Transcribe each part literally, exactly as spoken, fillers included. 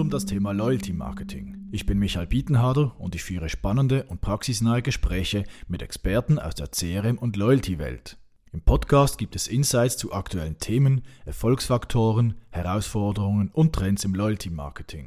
um das Thema Loyalty Marketing. Ich bin Michael Bietenharder und ich führe spannende und praxisnahe Gespräche mit Experten aus der C R M- und Loyalty-Welt. Im Podcast gibt es Insights zu aktuellen Themen, Erfolgsfaktoren, Herausforderungen und Trends im Loyalty Marketing.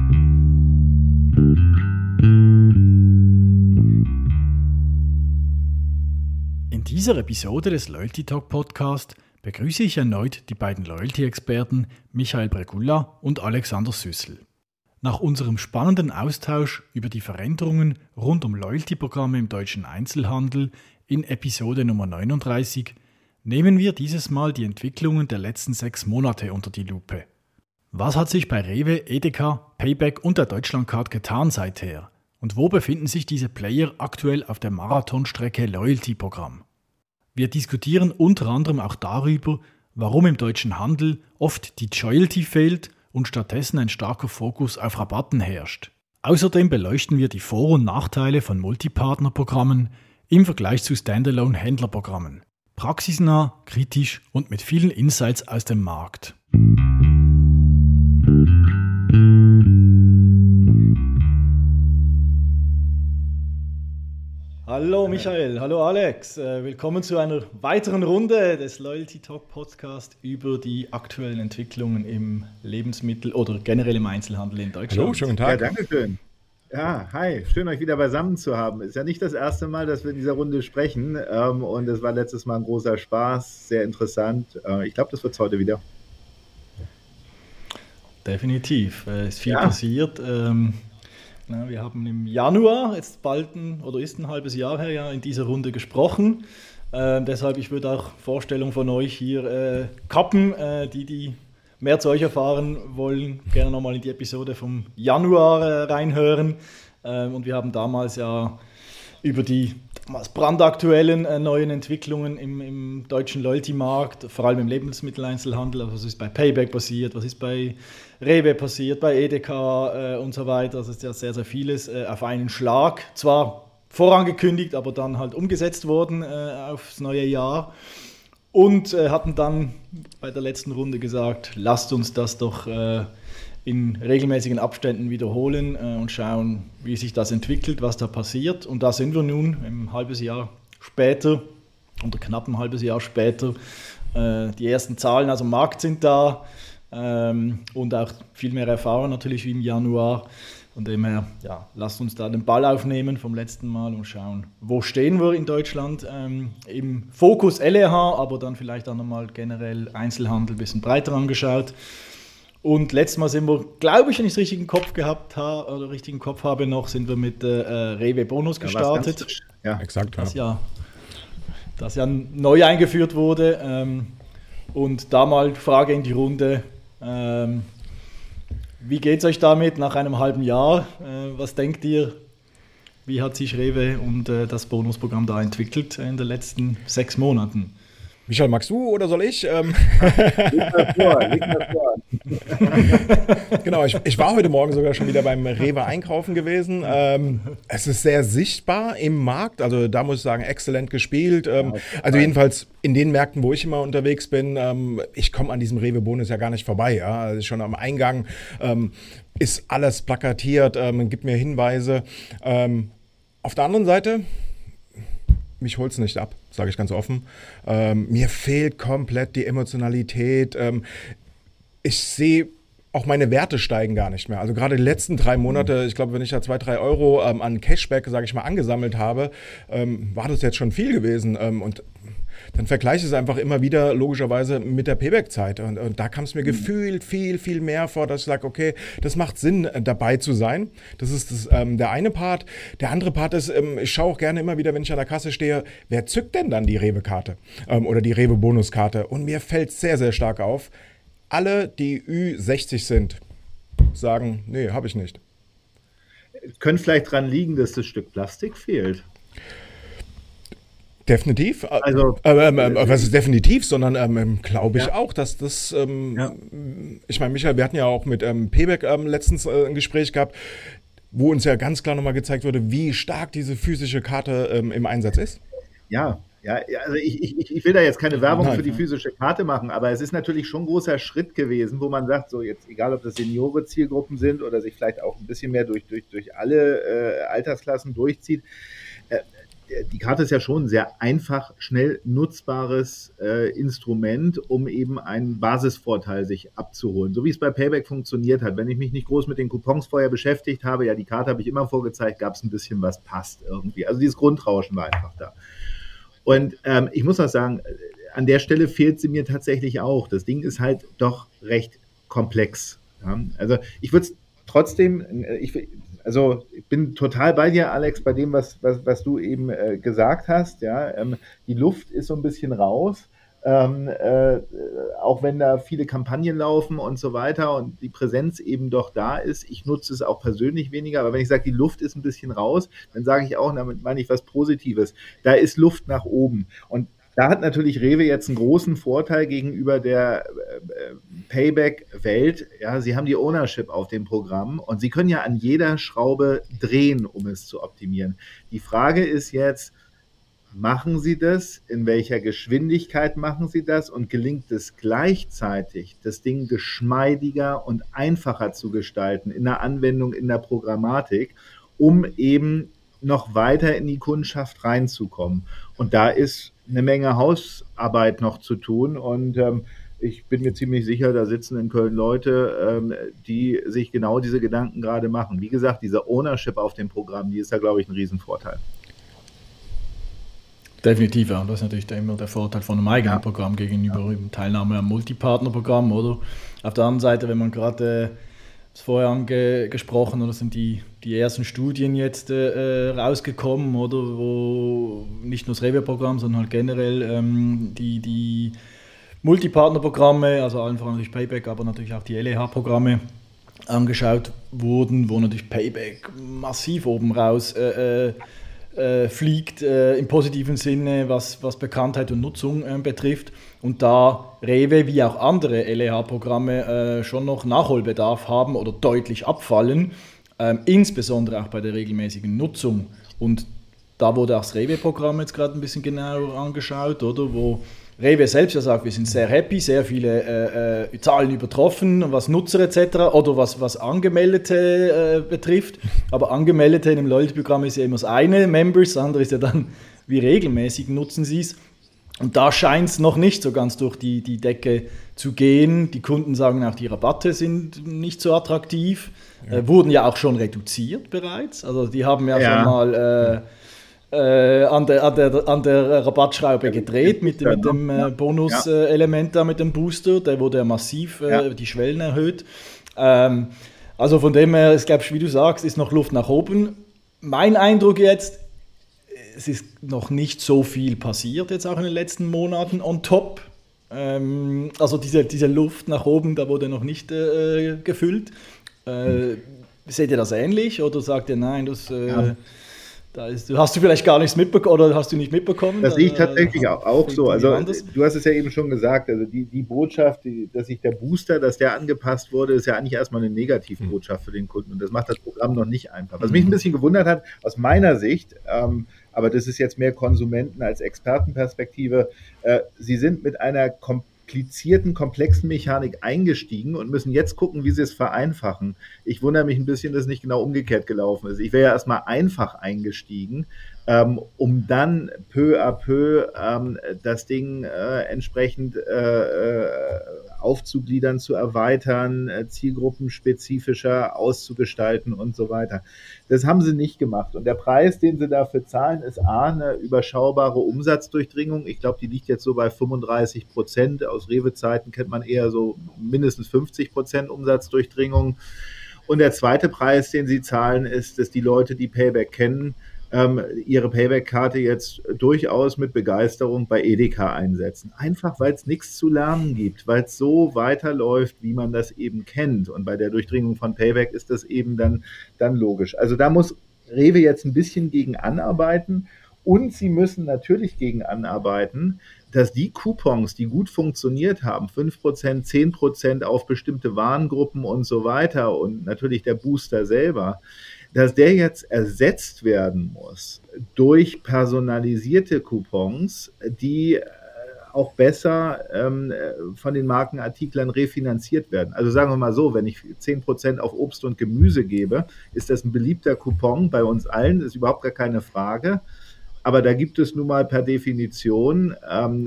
In dieser Episode des Loyalty Talk Podcast begrüße ich erneut die beiden Loyalty-Experten Michael Bregulla und Alexander Süssel. Nach unserem spannenden Austausch über die Veränderungen rund um Loyalty-Programme im deutschen Einzelhandel in Episode Nummer neununddreißig nehmen wir dieses Mal die Entwicklungen der letzten sechs Monate unter die Lupe. Was hat sich bei Rewe, Edeka, Payback und der Deutschlandcard getan seither? Und wo befinden sich diese Player aktuell auf der Marathonstrecke Loyalty-Programm? Wir diskutieren unter anderem auch darüber, warum im deutschen Handel oft die Joyalty fehlt und stattdessen ein starker Fokus auf Rabatten herrscht. Außerdem beleuchten wir die Vor- und Nachteile von Multipartnerprogrammen im Vergleich zu Standalone-Händlerprogrammen. Praxisnah, kritisch und mit vielen Insights aus dem Markt. Hallo Michael, hallo Alex, willkommen zu einer weiteren Runde des Loyalty Talk Podcast über die aktuellen Entwicklungen im Lebensmittel- oder generell im Einzelhandel in Deutschland. Hallo, schönen Tag. Ja, danke schön. Ja, hi, schön euch wieder beisammen zu haben. Ist ja nicht das erste Mal, dass wir in dieser Runde sprechen ähm, und es war letztes Mal ein großer Spaß, sehr interessant. Äh, ich glaube, das wird es heute wieder. Definitiv, es ist viel Ja. passiert. Ähm, na, wir haben im Januar, jetzt bald ein, oder ist ein halbes Jahr her, ja, in dieser Runde gesprochen. Ähm, deshalb, ich würde auch Vorstellungen von euch hier äh, kappen, äh, die, die mehr zu euch erfahren wollen, gerne nochmal in die Episode vom Januar äh, reinhören. Ähm, und wir haben damals ja über die damals brandaktuellen äh, neuen Entwicklungen im, im deutschen Loyalty-Markt, vor allem im Lebensmitteleinzelhandel, also was ist bei Payback passiert, was ist bei Rewe passiert, bei Edeka äh, und so weiter. Das ist ja sehr, sehr vieles äh, auf einen Schlag. Zwar vorangekündigt, aber dann halt umgesetzt worden äh, aufs neue Jahr. Und äh, hatten dann bei der letzten Runde gesagt, lasst uns das doch äh, in regelmäßigen Abständen wiederholen äh, und schauen, wie sich das entwickelt, was da passiert. Und da sind wir nun ein halbes Jahr später, oder knapp ein halbes Jahr später. Äh, die ersten Zahlen aus dem Markt sind da ähm, und auch viel mehr Erfahrung natürlich wie im Januar. Von dem her, ja, lasst uns da den Ball aufnehmen vom letzten Mal und schauen, wo stehen wir in Deutschland. Ähm, im Fokus L E H, aber dann vielleicht auch nochmal generell Einzelhandel ein bisschen breiter angeschaut. Und letztes Mal sind wir, glaube ich, wenn ich es richtig im Kopf gehabt habe, oder richtig im Kopf habe noch, sind wir mit äh, Rewe Bonus Ja, gestartet. Ja, Exakt, ja. Das ja, das ja neu eingeführt wurde. Ähm, und da mal Frage in die Runde. Ähm, Wie geht es euch damit nach einem halben Jahr? Äh, was denkt ihr? Wie hat sich Rewe und äh, das Bonusprogramm da entwickelt in den letzten sechs Monaten? Michael, magst du oder soll ich? Ähm, leg mal vor, leg mal vor. genau, ich, ich war heute Morgen sogar schon wieder beim Rewe einkaufen gewesen. Ähm, es ist sehr sichtbar im Markt, also da muss ich sagen, exzellent gespielt. Ähm, also jedenfalls in den Märkten, wo ich immer unterwegs bin, ähm, ich komme an diesem Rewe-Bonus ja gar nicht vorbei. Ja? Also schon am Eingang ähm, ist alles plakatiert, ähm, gibt mir Hinweise. Ähm, auf der anderen Seite, mich holt's nicht ab, sage ich ganz offen. Ähm, mir fehlt komplett die Emotionalität. Ähm, ich sehe, auch meine Werte steigen gar nicht mehr. Also gerade die letzten drei Monate, ich glaube, wenn ich da zwei, drei Euro ähm, an Cashback, sage ich mal, angesammelt habe, ähm, war das jetzt schon viel gewesen. Ähm, und dann vergleiche ich es einfach immer wieder logischerweise mit der Payback-Zeit. Und, und da kam es mir mhm. gefühlt viel, viel mehr vor, dass ich sage, okay, das macht Sinn, dabei zu sein. Das ist das, ähm, der eine Part. Der andere Part ist, ähm, ich schaue auch gerne immer wieder, wenn ich an der Kasse stehe, wer zückt denn dann die Rewe-Karte ähm, oder die Rewe-Bonuskarte? Und mir fällt sehr, sehr stark auf, alle, die Ü sechzig sind, sagen, nee, habe ich nicht. Könnte vielleicht dran liegen, dass das Stück Plastik fehlt. Definitiv. Also, ähm, ähm, was ist definitiv, sondern ähm, glaube ich ja. auch, dass das, ähm, ja. ich meine, Michael, wir hatten ja auch mit ähm, Payback ähm, letztens äh, ein Gespräch gehabt, wo uns ja ganz klar nochmal gezeigt wurde, wie stark diese physische Karte ähm, im Einsatz ist. Ja, Ja, also ich, ich, ich will da jetzt keine Werbung Nein, für die ja. physische Karte machen, aber es ist natürlich schon ein großer Schritt gewesen, wo man sagt, so jetzt, egal ob das Seniore-Zielgruppen sind oder sich vielleicht auch ein bisschen mehr durch, durch, durch alle äh, Altersklassen durchzieht. Äh, die Karte ist ja schon ein sehr einfach, schnell nutzbares äh, Instrument, um eben einen Basisvorteil sich abzuholen. So wie es bei Payback funktioniert hat. Wenn ich mich nicht groß mit den Coupons vorher beschäftigt habe, ja, die Karte habe ich immer vorgezeigt, gab es ein bisschen, was passt irgendwie. Also dieses Grundrauschen war einfach da. Und ähm, ich muss auch sagen, an der Stelle fehlt sie mir tatsächlich auch. Das Ding ist halt doch recht komplex. Ja? Also ich würde es trotzdem, ich, also ich bin total bei dir, Alex, bei dem, was, was, was du eben äh, gesagt hast. Ja? Ähm, die Luft ist so ein bisschen raus. Ähm, äh, auch wenn da viele Kampagnen laufen und so weiter und die Präsenz eben doch da ist. Ich nutze es auch persönlich weniger, aber wenn ich sage, die Luft ist ein bisschen raus, dann sage ich auch, damit meine ich was Positives. Da ist Luft nach oben. Und da hat natürlich Rewe jetzt einen großen Vorteil gegenüber der äh, Payback-Welt. Ja, sie haben die Ownership auf dem Programm und sie können ja an jeder Schraube drehen, um es zu optimieren. Die Frage ist jetzt, machen Sie das? In welcher Geschwindigkeit machen Sie das? Und gelingt es gleichzeitig, das Ding geschmeidiger und einfacher zu gestalten in der Anwendung, in der Programmatik, um eben noch weiter in die Kundschaft reinzukommen? Und da ist eine Menge Hausarbeit noch zu tun und ähm, ich bin mir ziemlich sicher, da sitzen in Köln Leute, ähm, die sich genau diese Gedanken gerade machen. Wie gesagt, diese Ownership auf dem Programm, die ist da, glaube ich, ein Riesenvorteil. Definitiv, ja. Das ist natürlich immer der Vorteil von einem eigenen ja. Programm gegenüber ja. Teilnahme am Multipartnerprogramm, oder? Auf der anderen Seite, wenn man gerade, äh, das vorher angesprochen, oder sind die, die ersten Studien jetzt äh, rausgekommen, oder, wo nicht nur das Rewe-Programm, sondern halt generell ähm, die, die Multipartnerprogramme, also allen voran natürlich Payback, aber natürlich auch die L E H-Programme angeschaut wurden, wo natürlich Payback massiv oben raus äh, äh, Äh, fliegt äh, im positiven Sinne, was, was Bekanntheit und Nutzung äh, betrifft. Und da Rewe wie auch andere L E H-Programme äh, schon noch Nachholbedarf haben oder deutlich abfallen, äh, insbesondere auch bei der regelmäßigen Nutzung. Und da wurde auch das Rewe-Programm jetzt gerade ein bisschen genauer angeschaut, oder? Wo Rewe selbst ja sagt, wir sind sehr happy, sehr viele äh, äh, Zahlen übertroffen, was Nutzer et cetera oder was, was Angemeldete äh, betrifft. Aber Angemeldete in einem Loyalty-Programm ist ja immer das eine, Members, das andere ist ja dann, wie regelmäßig nutzen sie es. Und da scheint es noch nicht so ganz durch die, die Decke zu gehen. Die Kunden sagen auch, die Rabatte sind nicht so attraktiv, ja. äh, wurden ja auch schon reduziert bereits. Also die haben ja, ja. schon mal... Äh, Äh, an, der, an, der, an der Rabattschraube gedreht mit, mit dem äh, Bonus-Element da, mit dem Booster. Der wurde ja massiv äh, ja. die Schwellen erhöht. Ähm, also von dem her, ich glaube, wie du sagst, ist noch Luft nach oben. Mein Eindruck jetzt, es ist noch nicht so viel passiert jetzt auch in den letzten Monaten on top. Ähm, also diese, diese Luft nach oben, da wurde noch nicht äh, gefüllt. Äh, hm. Seht ihr das ähnlich oder sagt ihr, nein, das... Äh, ja. Da ist, hast du vielleicht gar nichts mitbekommen oder hast du nicht mitbekommen? Das sehe ich tatsächlich auch, auch so. Also du hast es ja eben schon gesagt, also die, die Botschaft, die, dass sich der Booster, dass der angepasst wurde, ist ja eigentlich erstmal eine Negativbotschaft für den Kunden und das macht das Programm noch nicht einfach. Was mich ein bisschen gewundert hat, aus meiner Sicht, ähm, aber das ist jetzt mehr Konsumenten- als Expertenperspektive, äh, sie sind mit einer komplexen komplizierten, komplexen Mechanik eingestiegen und müssen jetzt gucken, wie sie es vereinfachen. Ich wundere mich ein bisschen, dass es nicht genau umgekehrt gelaufen ist. Ich wäre ja erstmal einfach eingestiegen, ähm, um dann peu à peu ähm, das Ding äh, entsprechend äh, aufzugliedern, zu erweitern, äh, zielgruppenspezifischer auszugestalten und so weiter. Das haben sie nicht gemacht. Und der Preis, den sie dafür zahlen, ist A, eine überschaubare Umsatzdurchdringung. Ich glaube, die liegt jetzt so bei fünfunddreißig Prozent. Aus Rewe-Zeiten kennt man eher so mindestens fünfzig Prozent Umsatzdurchdringung. Und der zweite Preis, den sie zahlen, ist, dass die Leute, die Payback kennen, ähm, ihre Payback-Karte jetzt durchaus mit Begeisterung bei Edeka einsetzen. Einfach, weil es nichts zu lernen gibt, weil es so weiterläuft, wie man das eben kennt. Und bei der Durchdringung von Payback ist das eben dann, dann logisch. Also da muss Rewe jetzt ein bisschen gegen anarbeiten. Und sie müssen natürlich gegen anarbeiten, dass die Coupons, die gut funktioniert haben, fünf Prozent, zehn Prozent auf bestimmte Warengruppen und so weiter und natürlich der Booster selber, dass der jetzt ersetzt werden muss durch personalisierte Coupons, die äh, auch besser ähm, von den Markenartiklern refinanziert werden. Also sagen wir mal so, wenn ich zehn Prozent auf Obst und Gemüse gebe, ist das ein beliebter Coupon bei uns allen, ist überhaupt gar keine Frage. Aber da gibt es nun mal per Definition ähm,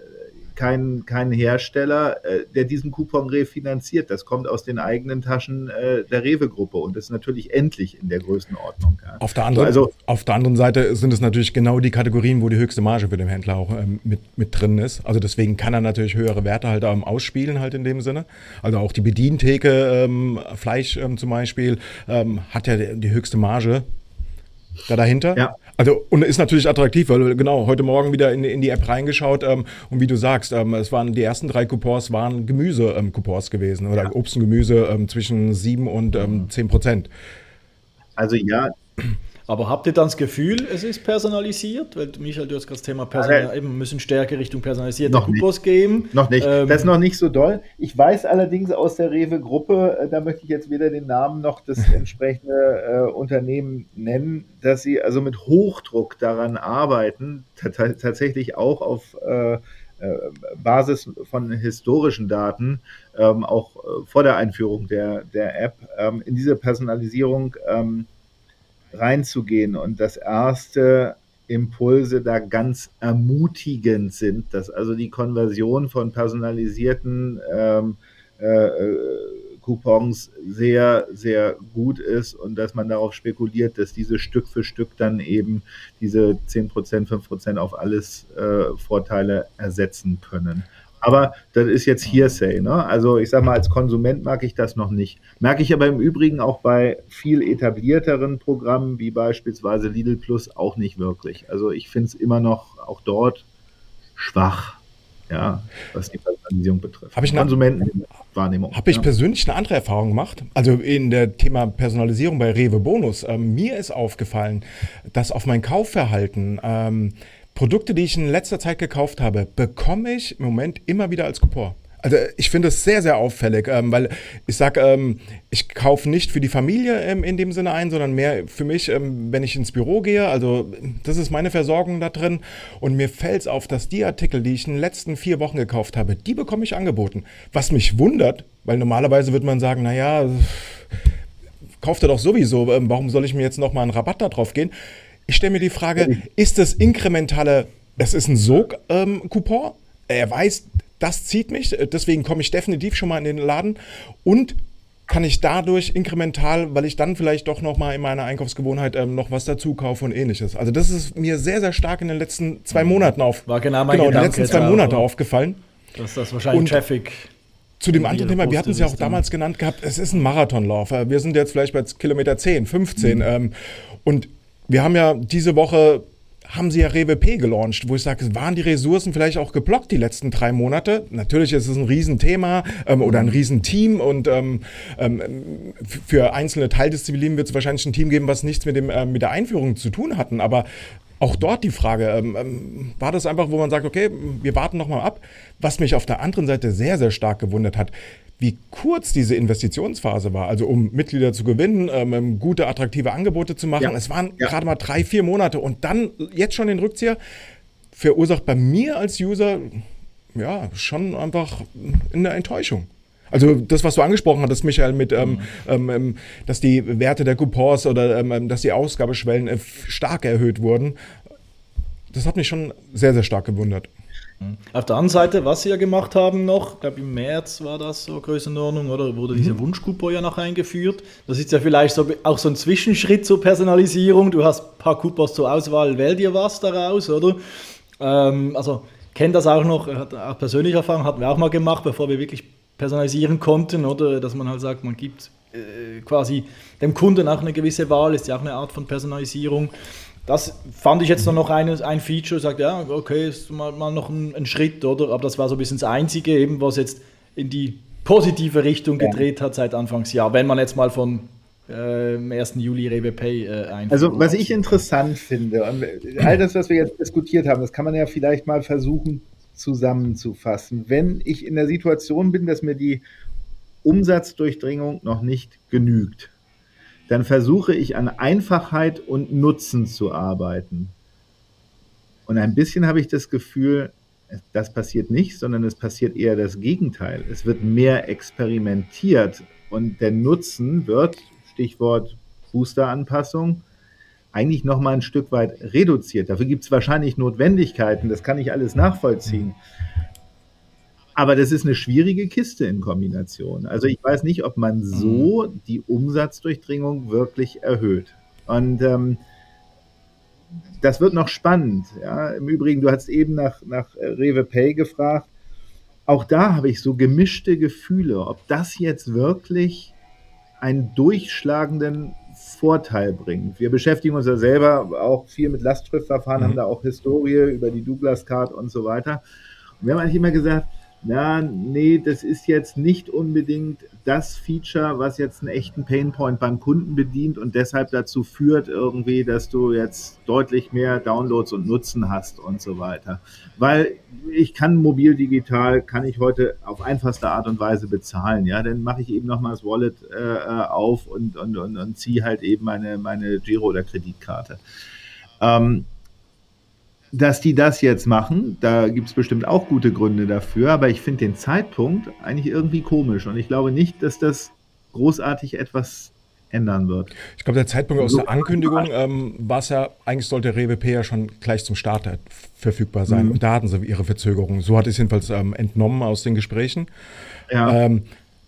keinen kein Hersteller, äh, der diesen Coupon refinanziert. Das kommt aus den eigenen Taschen äh, der Rewe-Gruppe und das ist natürlich endlich in der Größenordnung. Ja. Auf der, anderen, also, auf der anderen Seite sind es natürlich genau die Kategorien, wo die höchste Marge für den Händler auch ähm, mit, mit drin ist. Also deswegen kann er natürlich höhere Werte halt ähm, ausspielen halt in dem Sinne. Also auch die Bedientheke, ähm, Fleisch ähm, zum Beispiel, ähm, hat ja die, die höchste Marge da dahinter. Ja. Also, und ist natürlich attraktiv, weil genau, heute Morgen wieder in, in die App reingeschaut ähm, und wie du sagst, ähm, es waren die ersten drei Coupons waren Gemüse-Coupons ähm, gewesen oder ja. Obst und Gemüse ähm, zwischen sieben und ähm, zehn Prozent. Also ja. Aber habt ihr dann das Gefühl, es ist personalisiert? Weil Michael, du hast gerade das Thema Personal, eben, wir müssen stärker Richtung personalisierte Coupons gehen. Noch nicht, ähm, das ist noch nicht so doll. Ich weiß allerdings aus der Rewe-Gruppe, äh, da möchte ich jetzt weder den Namen noch das entsprechende äh, Unternehmen nennen, dass sie also mit Hochdruck daran arbeiten, t- tatsächlich auch auf äh, äh, Basis von historischen Daten, ähm, auch äh, vor der Einführung der, der App, ähm, in diese Personalisierung ähm, reinzugehen. Und das erste Impulse da ganz ermutigend sind, dass also die Konversion von personalisierten ähm, äh, Coupons sehr, sehr gut ist und dass man darauf spekuliert, dass diese Stück für Stück dann eben diese zehn Prozent, fünf Prozent auf alles äh, Vorteile ersetzen können. Aber das ist jetzt Hearsay, ne? Also ich sag mal, als Konsument mag ich das noch nicht. Merke ich aber im Übrigen auch bei viel etablierteren Programmen, wie beispielsweise Lidl Plus, auch nicht wirklich. Also ich finde es immer noch auch dort schwach, ja, was die Personalisierung betrifft. Habe ich eine Konsumentenwahrnehmung. Habe ich ja. persönlich eine andere Erfahrung gemacht. Also in der Thema Personalisierung bei Rewe Bonus. Ähm, mir ist aufgefallen, dass auf mein Kaufverhalten ähm, Produkte, die ich in letzter Zeit gekauft habe, bekomme ich im Moment immer wieder als Coupon. Also ich finde es sehr, sehr auffällig, ähm, weil ich sage, ähm, ich kaufe nicht für die Familie ähm, in dem Sinne ein, sondern mehr für mich, ähm, wenn ich ins Büro gehe. Also das ist meine Versorgung da drin. Und mir fällt es auf, dass die Artikel, die ich in den letzten vier Wochen gekauft habe, die bekomme ich angeboten. Was mich wundert, weil normalerweise würde man sagen, naja, kauft er doch sowieso, ähm, warum soll ich mir jetzt nochmal einen Rabatt da drauf gehen? Ich stelle mir die Frage, ist das inkrementale, das ist ein Sog-Coupon? Ähm, er weiß, das zieht mich, deswegen komme ich definitiv schon mal in den Laden und kann ich dadurch inkremental, weil ich dann vielleicht doch noch mal in meiner Einkaufsgewohnheit ähm, noch was dazu kaufe und ähnliches. Also das ist mir sehr, sehr stark in den letzten zwei Monaten auf, War genau mein genau, in den Gedanke letzten zwei jetzt Monate auch. aufgefallen. Dass das wahrscheinlich Und Traffic. Zu dem anderen Thema, wir hatten es ja auch Poste-Liste. damals genannt gehabt, es ist ein Marathonlauf. Wir sind jetzt vielleicht bei Kilometer zehn, fünfzehn. Mhm. Ähm, und wir haben ja diese Woche, haben sie ja Rewe P gelauncht, wo ich sage, waren die Ressourcen vielleicht auch geblockt die letzten drei Monate? Natürlich ist es ein Riesenthema ähm, oder ein Riesenteam und ähm, ähm, für einzelne Teildisziplinen wird es wahrscheinlich ein Team geben, was nichts mit, dem, äh, mit der Einführung zu tun hatten. Aber auch dort die Frage, ähm, ähm, war das einfach, wo man sagt, okay, wir warten nochmal ab. Was mich auf der anderen Seite sehr, sehr stark gewundert hat, wie kurz diese Investitionsphase war, also um Mitglieder zu gewinnen, ähm, gute, attraktive Angebote zu machen. Ja. Es waren Ja. gerade mal drei, vier Monate und dann jetzt schon den Rückzieher verursacht bei mir als User ja schon einfach eine Enttäuschung. Also das, was du angesprochen hattest, Michael, mit, ähm, mhm. ähm, dass die Werte der Coupons oder ähm, dass die Ausgabeschwellen äh, stark erhöht wurden, das hat mich schon sehr, sehr stark gewundert. Auf der anderen Seite, was sie ja gemacht haben noch, ich glaube im März war das so Größenordnung, oder wurde mhm. dieser Wunschcoupon ja noch eingeführt. Das ist ja vielleicht so, auch so ein Zwischenschritt zur Personalisierung. Du hast ein paar Coupons zur Auswahl, wähl dir was daraus, oder? Ähm, also kennt das auch noch, hat auch persönliche Erfahrung, hatten wir auch mal gemacht, bevor wir wirklich personalisieren konnten, oder? Dass man halt sagt, man gibt äh, quasi dem Kunden auch eine gewisse Wahl, ist ja auch eine Art von Personalisierung. Das fand ich jetzt noch eine, ein Feature, sagt ja, okay, ist mal, mal noch ein, ein Schritt, oder? Aber das war so ein bisschen das Einzige, eben, was jetzt in die positive Richtung gedreht hat seit Anfangsjahr, wenn man jetzt mal von äh, am ersten Juli Rewe Pay äh, einführt. Also was ich interessant finde, und all das, was wir jetzt diskutiert haben, das kann man ja vielleicht mal versuchen zusammenzufassen. Wenn ich in der Situation bin, dass mir die Umsatzdurchdringung noch nicht genügt, dann versuche ich an Einfachheit und Nutzen zu arbeiten. Und ein bisschen habe ich das Gefühl, das passiert nicht, sondern es passiert eher das Gegenteil. Es wird mehr experimentiert und der Nutzen wird, Stichwort Booster-Anpassung, eigentlich noch mal ein Stück weit reduziert. Dafür gibt es wahrscheinlich Notwendigkeiten, das kann ich alles nachvollziehen. Aber das ist eine schwierige Kiste in Kombination. Also ich weiß nicht, ob man so die Umsatzdurchdringung wirklich erhöht. Und ähm, das wird noch spannend. Ja. Im Übrigen, du hast eben nach, nach Rewe Pay gefragt. Auch da habe ich so gemischte Gefühle, ob das jetzt wirklich einen durchschlagenden Vorteil bringt. Wir beschäftigen uns ja selber auch viel mit Lastschriftverfahren, mhm. haben da auch Historie über die Douglas Card und so weiter. Und wir haben eigentlich immer gesagt, na, nee, das ist jetzt nicht unbedingt das Feature, was jetzt einen echten Painpoint beim Kunden bedient und deshalb dazu führt irgendwie, dass du jetzt deutlich mehr Downloads und Nutzen hast und so weiter. Weil ich kann mobil digital, kann ich heute auf einfachste Art und Weise bezahlen, ja, dann mache ich eben nochmal das Wallet äh, auf und, und, und, und ziehe halt eben meine, meine Giro- oder Kreditkarte. Ähm, Dass die das jetzt machen, da gibt es bestimmt auch gute Gründe dafür, aber ich finde den Zeitpunkt eigentlich irgendwie komisch und ich glaube nicht, dass das großartig etwas ändern wird. Ich glaube, der Zeitpunkt aus der Ankündigung ähm, war es ja, eigentlich sollte Rewe Pay ja schon gleich zum Start verfügbar sein mhm. und da hatten sie ihre Verzögerung. So hatte ich es jedenfalls ähm, entnommen aus den Gesprächen. Ja. Ähm,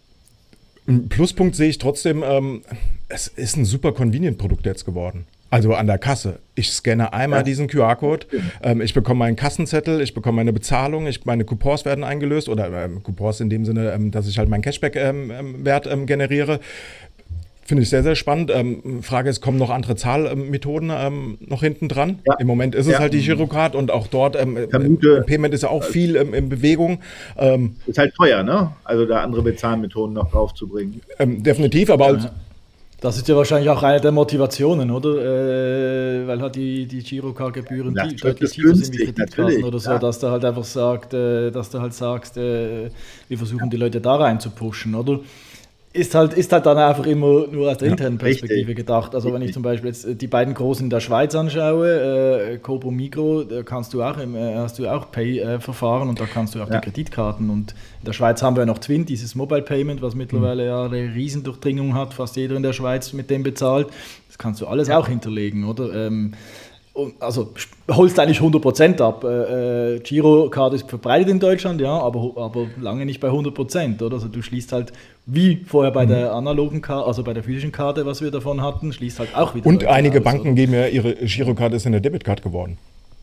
ein Pluspunkt sehe ich trotzdem, ähm, es ist ein super Convenient-Produkt jetzt geworden. Also an der Kasse. Ich scanne einmal ja. diesen Q R-Code, ähm, ich bekomme meinen Kassenzettel, ich bekomme meine Bezahlung, ich, meine Coupons werden eingelöst oder ähm, Coupons in dem Sinne, ähm, dass ich halt meinen Cashback-Wert ähm, ähm, generiere. Finde ich sehr, sehr spannend. Ähm, Frage ist, kommen noch andere Zahlmethoden ähm, noch hinten dran? Ja. Im Moment ist es ja. halt die Girocard und auch dort, ähm, Vermute, Payment ist ja auch viel ähm, in Bewegung. Ähm, ist halt teuer, ne? Also da andere Bezahlmethoden noch draufzubringen. Ähm, definitiv, aber... Ja. Das ist ja wahrscheinlich auch eine der Motivationen, oder? Äh, weil halt die, die Girocard-Gebühren ja, deutlich tiefer sind wie Kreditkarten oder so, ja. dass du halt einfach sagt, äh, dass du halt sagst, äh, wir versuchen ja. die Leute da rein zu pushen, oder? Ist halt, ist halt dann einfach immer nur aus der ja, internen Perspektive richtig. gedacht. Also richtig. Wenn ich zum Beispiel jetzt die beiden Großen in der Schweiz anschaue, äh, Coop und Migros, da kannst du auch im, äh, hast du auch Pay-Verfahren äh, und da kannst du auch ja. die Kreditkarten. Und in der Schweiz haben wir ja noch Twint, dieses Mobile Payment, was mittlerweile mhm. ja eine Riesendurchdringung hat, fast jeder in der Schweiz mit dem bezahlt. Das kannst du alles ja. auch hinterlegen, oder? Ähm, Also holst eigentlich hundert Prozent ab. Äh, Girocard ist verbreitet in Deutschland, ja, aber, aber lange nicht bei hundert Prozent, oder? Also du schließt halt, wie vorher bei mhm. der analogen Karte, also bei der physischen Karte, was wir davon hatten, schließt halt auch wieder. Und einige aus, Banken oder? Geben ja ihre Girocard ist in der Debitcard geworden.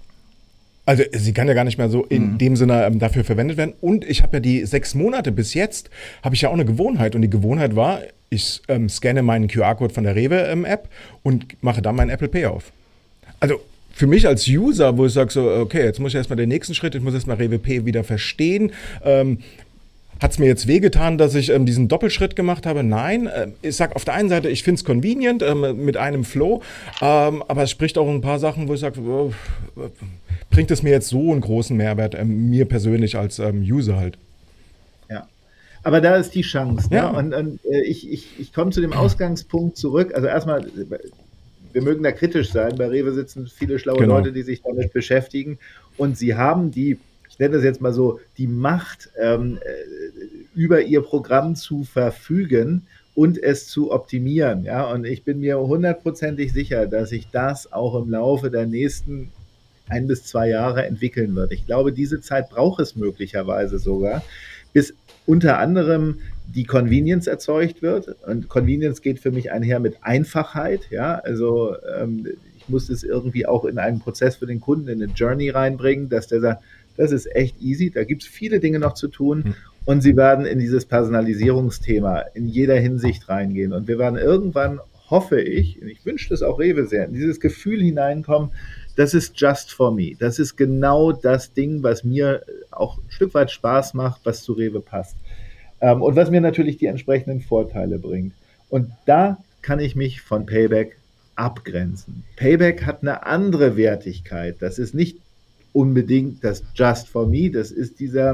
Also sie kann ja gar nicht mehr so in mhm. dem Sinne ähm, dafür verwendet werden. Und ich habe ja die sechs Monate bis jetzt, habe ich ja auch eine Gewohnheit. Und die Gewohnheit war, ich ähm, scanne meinen Q R-Code von der Rewe-App ähm, und mache dann meinen Apple Pay auf. Also für mich als User, wo ich sage so, okay, jetzt muss ich erstmal den nächsten Schritt, ich muss erstmal Rewe Pay wieder verstehen. Ähm, hat es mir jetzt wehgetan, dass ich ähm, diesen Doppelschritt gemacht habe? Nein. Äh, ich sage auf der einen Seite, ich finde es convenient ähm, mit einem Flow, ähm, aber es spricht auch ein paar Sachen, wo ich sage, oh, bringt es mir jetzt so einen großen Mehrwert, ähm, mir persönlich als ähm, User halt. Ja. Aber da ist die Chance. Ne? Ja. Und, und äh, ich, ich, ich komme zu dem Ausgangspunkt zurück. Also erstmal, wir mögen da kritisch sein. Bei Rewe sitzen viele schlaue genau. Leute, die sich damit beschäftigen. Und sie haben die, ich nenne das jetzt mal so, die Macht, ähm, über ihr Programm zu verfügen und es zu optimieren. Ja? Und ich bin mir hundertprozentig sicher, dass sich das auch im Laufe der nächsten ein bis zwei Jahre entwickeln wird. Ich glaube, diese Zeit braucht es möglicherweise sogar, bis unter anderem die Convenience erzeugt wird. Und Convenience geht für mich einher mit Einfachheit. Ja, also ähm, ich muss es irgendwie auch in einen Prozess für den Kunden, in eine Journey reinbringen, dass der sagt, das ist echt easy, da gibt es viele Dinge noch zu tun. Mhm. Und sie werden in dieses Personalisierungsthema in jeder Hinsicht reingehen. Und wir werden irgendwann, hoffe ich, und ich wünsche das auch Rewe sehr, in dieses Gefühl hineinkommen, das ist just for me. Das ist genau das Ding, was mir auch ein Stück weit Spaß macht, was zu Rewe passt. Ähm, und was mir natürlich die entsprechenden Vorteile bringt. Und da kann ich mich von Payback abgrenzen. Payback hat eine andere Wertigkeit. Das ist nicht unbedingt das just for me. Das ist dieser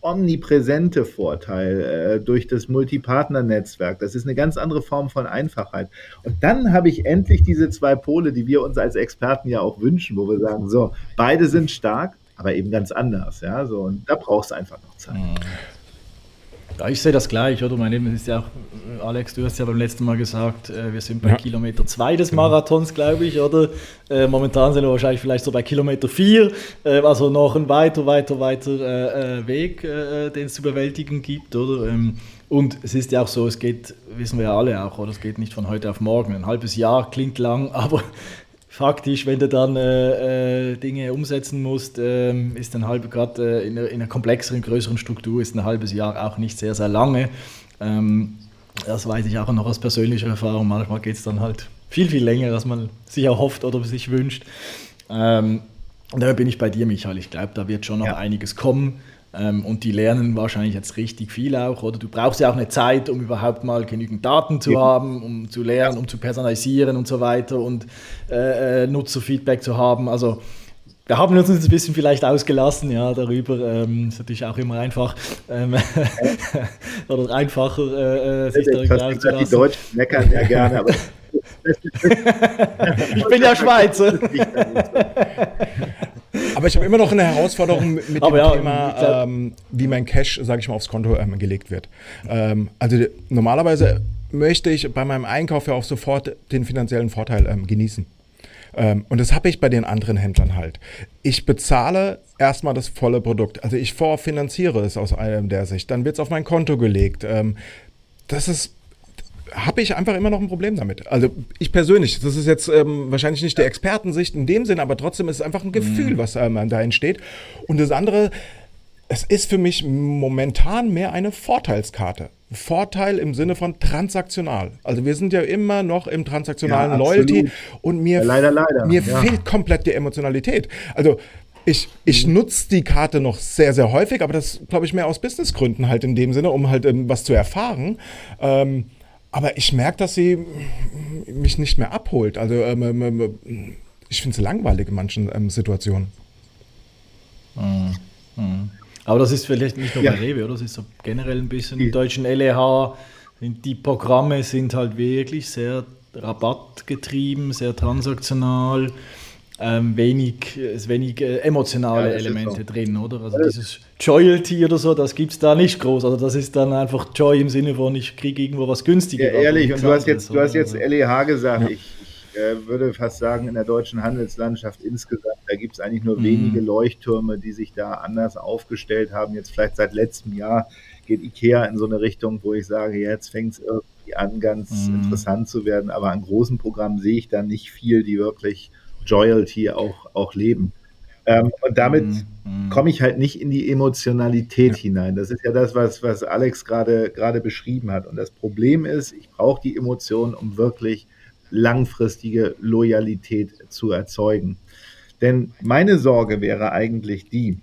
omnipräsente Vorteil äh, durch das Multipartner-Netzwerk. Das ist eine ganz andere Form von Einfachheit. Und dann habe ich endlich diese zwei Pole, die wir uns als Experten ja auch wünschen, wo wir sagen, so, beide sind stark, aber eben ganz anders. Ja, so, und da brauchst du einfach noch Zeit. Ja, ich sehe das gleich, oder? Mein Leben ist ja auch, Alex, du hast ja beim letzten Mal gesagt, äh, wir sind bei Ja. Kilometer zwei des Marathons, glaube ich, oder? Äh, momentan sind wir wahrscheinlich vielleicht so bei Kilometer vier, äh, also noch ein weiter, weiter, weiter äh, Weg, äh, den es zu bewältigen gibt, oder? Ähm, und es ist ja auch so, es geht, wissen wir ja alle auch, oder? Es geht nicht von heute auf morgen. Ein halbes Jahr klingt lang, aber faktisch, wenn du dann äh, äh, Dinge umsetzen musst, äh, ist ein halb Grad äh, in, einer, in einer komplexeren, größeren Struktur ist ein halbes Jahr auch nicht sehr, sehr lange. Ähm, das weiß ich auch noch aus persönlicher Erfahrung. Manchmal geht es dann halt viel, viel länger, als man sich erhofft oder sich wünscht. Ähm, und da bin ich bei dir, Michael. Ich glaube, da wird schon noch ja. einiges kommen. Ähm, und die lernen wahrscheinlich jetzt richtig viel auch, oder? Du brauchst ja auch eine Zeit, um überhaupt mal genügend Daten zu ja. haben, um zu lernen, ja. um zu personalisieren und so weiter und äh, Nutzerfeedback zu haben. Also wir haben uns ein bisschen vielleicht ausgelassen, ja, darüber. Ähm, ist natürlich auch immer einfach ähm, oder einfacher, äh, sich darüber auszulassen. Die Deutschen meckern ja gerne, aber ich bin ja Schweizer. Aber ich habe immer noch eine Herausforderung mit, mit dem ja, Thema, glaub, ähm, wie mein Cash, sage ich mal, aufs Konto ähm, gelegt wird. Ähm, also normalerweise möchte ich bei meinem Einkauf ja auch sofort den finanziellen Vorteil ähm, genießen. Ähm, und das habe ich bei den anderen Händlern halt. Ich bezahle erstmal das volle Produkt. Also ich vorfinanziere es aus einem der Sicht. Dann wird es auf mein Konto gelegt. Ähm, das ist habe ich einfach immer noch ein Problem damit. Also ich persönlich, das ist jetzt ähm, wahrscheinlich nicht die Expertensicht in dem Sinn, aber trotzdem ist es einfach ein Gefühl, mhm. was ähm, da entsteht. Und das andere, es ist für mich momentan mehr eine Vorteilskarte. Vorteil im Sinne von transaktional. Also wir sind ja immer noch im transaktionalen ja, Loyalty und mir, ja, leider, leider. mir ja. fehlt komplett die Emotionalität. Also Ich, ich nutze die Karte noch sehr, sehr häufig, aber das glaube ich mehr aus Businessgründen halt in dem Sinne, um halt ähm, was zu erfahren. Ähm, Aber ich merke, dass sie mich nicht mehr abholt. Also ähm, ähm, ich finde sie langweilig in manchen ähm, Situationen. Mhm. Mhm. Aber das ist vielleicht nicht nur ja. bei Rewe, oder? Das ist so generell ein bisschen im deutschen L E H. Die Programme sind halt wirklich sehr rabattgetrieben, sehr transaktional. Ähm, wenig, ist wenig äh, emotionale ja, Elemente drin, oder? Also dieses Joyalty oder so, das gibt es da nicht groß. Also das ist dann einfach Joy im Sinne von, ich kriege irgendwo was günstiger. Ja, ehrlich, und du hast jetzt, du hast jetzt L E H gesagt. Ja. Ich, ich äh, würde fast sagen, in der deutschen Handelslandschaft insgesamt, da gibt es eigentlich nur mhm. wenige Leuchttürme, die sich da anders aufgestellt haben. Jetzt vielleicht seit letztem Jahr geht Ikea in so eine Richtung, wo ich sage, jetzt fängt es irgendwie an, ganz mhm. interessant zu werden. Aber an großen Programmen sehe ich da nicht viel, die wirklich Joyalty auch, auch leben. Ähm, und damit mm, mm. komme ich halt nicht in die Emotionalität ja. hinein. Das ist ja das, was, was Alex gerade gerade beschrieben hat. Und das Problem ist, ich brauche die Emotion, um wirklich langfristige Loyalität zu erzeugen. Denn meine Sorge wäre eigentlich die,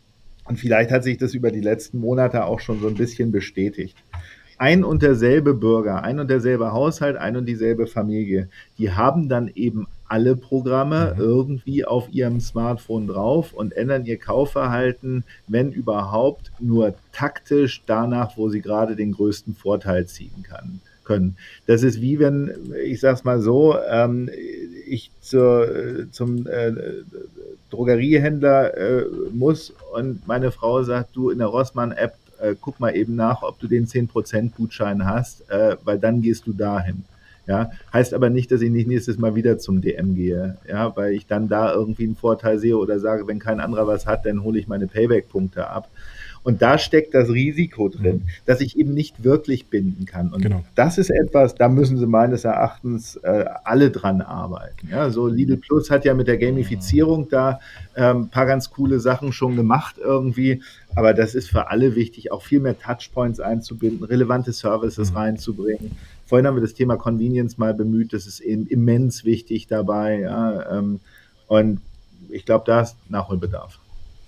und vielleicht hat sich das über die letzten Monate auch schon so ein bisschen bestätigt, ein und derselbe Bürger, ein und derselbe Haushalt, ein und dieselbe Familie, die haben dann eben alle Programme mhm. irgendwie auf ihrem Smartphone drauf und ändern ihr Kaufverhalten, wenn überhaupt, nur taktisch danach, wo sie gerade den größten Vorteil ziehen kann, können. Das ist wie wenn, ich sag's mal so, ähm, ich zur, zum äh, Drogeriehändler äh, muss und meine Frau sagt, du in der Rossmann-App, Äh, guck mal eben nach, ob du den zehn Prozent Gutschein hast, äh, weil dann gehst du dahin. Ja? Heißt aber nicht, dass ich nicht nächstes Mal wieder zum D M gehe, ja? Weil ich dann da irgendwie einen Vorteil sehe oder sage, wenn kein anderer was hat, dann hole ich meine Payback-Punkte ab. Und da steckt das Risiko drin, mhm. dass ich eben nicht wirklich binden kann. Und genau. das ist etwas, da müssen sie meines Erachtens äh, alle dran arbeiten. Ja, so Lidl Plus hat ja mit der Gamifizierung da ein ähm, paar ganz coole Sachen schon gemacht irgendwie. Aber das ist für alle wichtig, auch viel mehr Touchpoints einzubinden, relevante Services mhm. reinzubringen. Vorhin haben wir das Thema Convenience mal bemüht, das ist eben immens wichtig dabei. Ja, ähm, und ich glaube, da ist Nachholbedarf.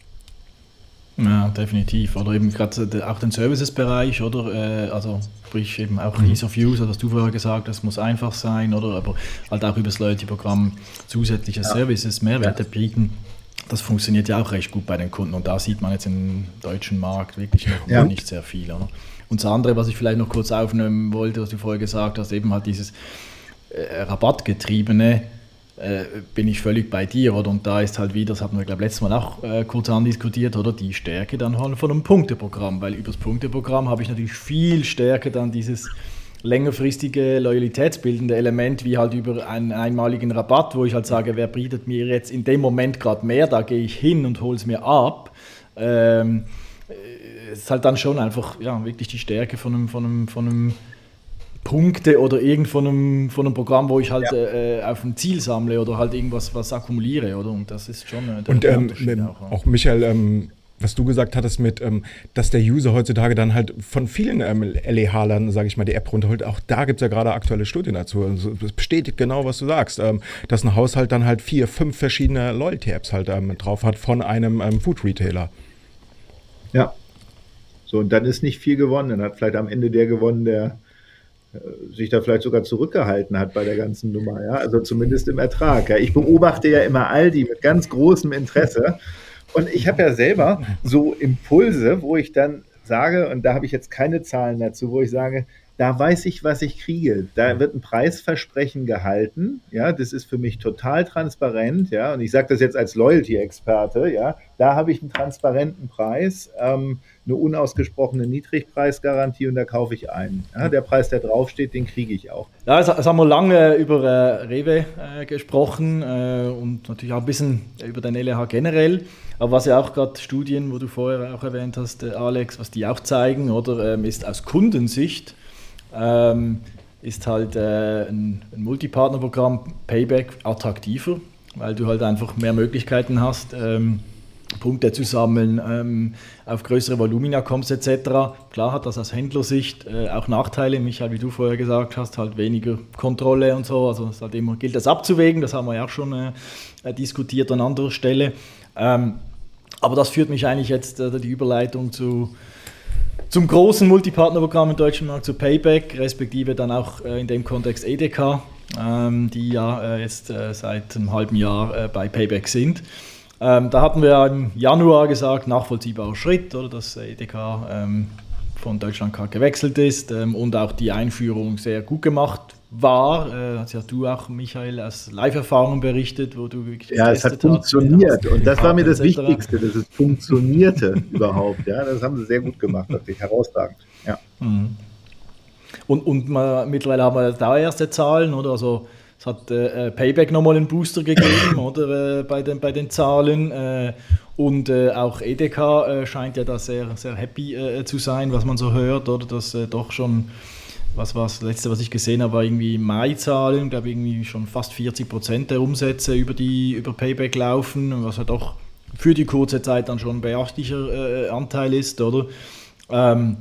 Ja, definitiv. Oder eben gerade auch den Services-Bereich, oder? Äh, also sprich eben auch Ease of Use, das hast du vorher gesagt, das muss einfach sein, oder? Aber halt auch über das Loyalty-Programm zusätzliche ja. Services, Mehrwerte ja. bieten. das funktioniert ja auch recht gut bei den Kunden und da sieht man jetzt im deutschen Markt wirklich noch ja. nicht sehr viel. Oder? Und das andere, was ich vielleicht noch kurz aufnehmen wollte, was du vorher gesagt hast, eben halt dieses äh, Rabattgetriebene, äh, bin ich völlig bei dir, oder? Und da ist halt wieder, das hatten wir glaube ich letztes Mal auch äh, kurz andiskutiert, oder? Die Stärke dann halt von einem Punkteprogramm, weil über das Punkteprogramm habe ich natürlich viel stärker dann dieses längerfristige loyalitätsbildende Element, wie halt über einen einmaligen Rabatt, wo ich halt sage, wer bietet mir jetzt in dem Moment gerade mehr, da gehe ich hin und hole es mir ab. Ähm, es ist halt dann schon einfach ja, wirklich die Stärke von einem, von einem, von einem Punkte oder irgend von einem, von einem Programm, wo ich halt ja. äh, auf ein Ziel sammle oder halt irgendwas was akkumuliere, oder? Und das ist schon äh, der Und ähm, ähm, auch, auch Michael, ähm, was du gesagt hattest mit, ähm, dass der User heutzutage dann halt von vielen ähm, L E H-Lern, sage ich mal, die App runterholt, auch da gibt es ja gerade aktuelle Studien dazu. Also, das bestätigt genau, was du sagst, ähm, dass ein Haushalt dann halt vier, fünf verschiedene Loyalty-Apps halt ähm, drauf hat von einem ähm, Food-Retailer. Ja, so und dann ist nicht viel gewonnen. Dann hat vielleicht am Ende der gewonnen, der äh, sich da vielleicht sogar zurückgehalten hat bei der ganzen Nummer. Ja? Also zumindest im Ertrag. Ja? Ich beobachte ja immer Aldi mit ganz großem Interesse. Und ich habe ja selber so Impulse, wo ich dann sage, und da habe ich jetzt keine Zahlen dazu, wo ich sage, da weiß ich, was ich kriege. Da wird ein Preisversprechen gehalten. Ja, das ist für mich total transparent. Ja, und ich sage das jetzt als Loyalty-Experte. Ja, da habe ich einen transparenten Preis, ähm, eine unausgesprochene Niedrigpreisgarantie und da kaufe ich ein. Ja, der Preis, der draufsteht, den kriege ich auch. Ja, jetzt haben wir lange über äh, Rewe äh, gesprochen äh, und natürlich auch ein bisschen über den L E H generell. Aber was ja auch gerade Studien, wo du vorher auch erwähnt hast, äh, Alex, was die auch zeigen, oder ähm, ist aus Kundensicht, ähm, ist halt äh, ein, ein Multipartnerprogramm Payback attraktiver, weil du halt einfach mehr Möglichkeiten hast, ähm, Punkte zu sammeln, ähm, auf größere Volumina kommst et cetera. Klar hat das aus Händlersicht äh, auch Nachteile, Michael, wie du vorher gesagt hast, halt weniger Kontrolle und so, also es halt immer gilt das abzuwägen, das haben wir ja auch schon äh, diskutiert an anderer Stelle. Ähm, aber das führt mich eigentlich jetzt äh, die Überleitung zu Zum großen Multipartnerprogramm im deutschen Markt, zu Payback, respektive dann auch äh, in dem Kontext Edeka, ähm, die ja äh, jetzt äh, seit einem halben Jahr äh, bei Payback sind. Ähm, da hatten wir im Januar gesagt, nachvollziehbarer Schritt, oder, dass Edeka ähm, von Deutschlandcard gewechselt ist ähm, und auch die Einführung sehr gut gemacht war. Äh, hast ja du auch, Michael, aus Live-Erfahrungen berichtet, wo du wirklich ja, es hat funktioniert hast, und das war mir das Wichtigste, dass es funktionierte überhaupt. Ja, das haben sie sehr gut gemacht, wirklich herausragend. Ja. Mhm. Und, und man, mittlerweile haben wir da erste Zahlen, oder? Also es hat äh, Payback nochmal einen Booster gegeben, oder, äh, bei, den, bei den Zahlen. Äh, und äh, auch Edeka äh, scheint ja da sehr, sehr happy äh, zu sein, was man so hört, oder? Dass äh, doch schon, was war das letzte, was ich gesehen habe, war irgendwie Mai-Zahlen, glaube irgendwie schon fast vierzig Prozent der Umsätze über, die, über Payback laufen, was ja doch für die kurze Zeit dann schon ein beachtlicher äh, Anteil ist, oder? Ähm,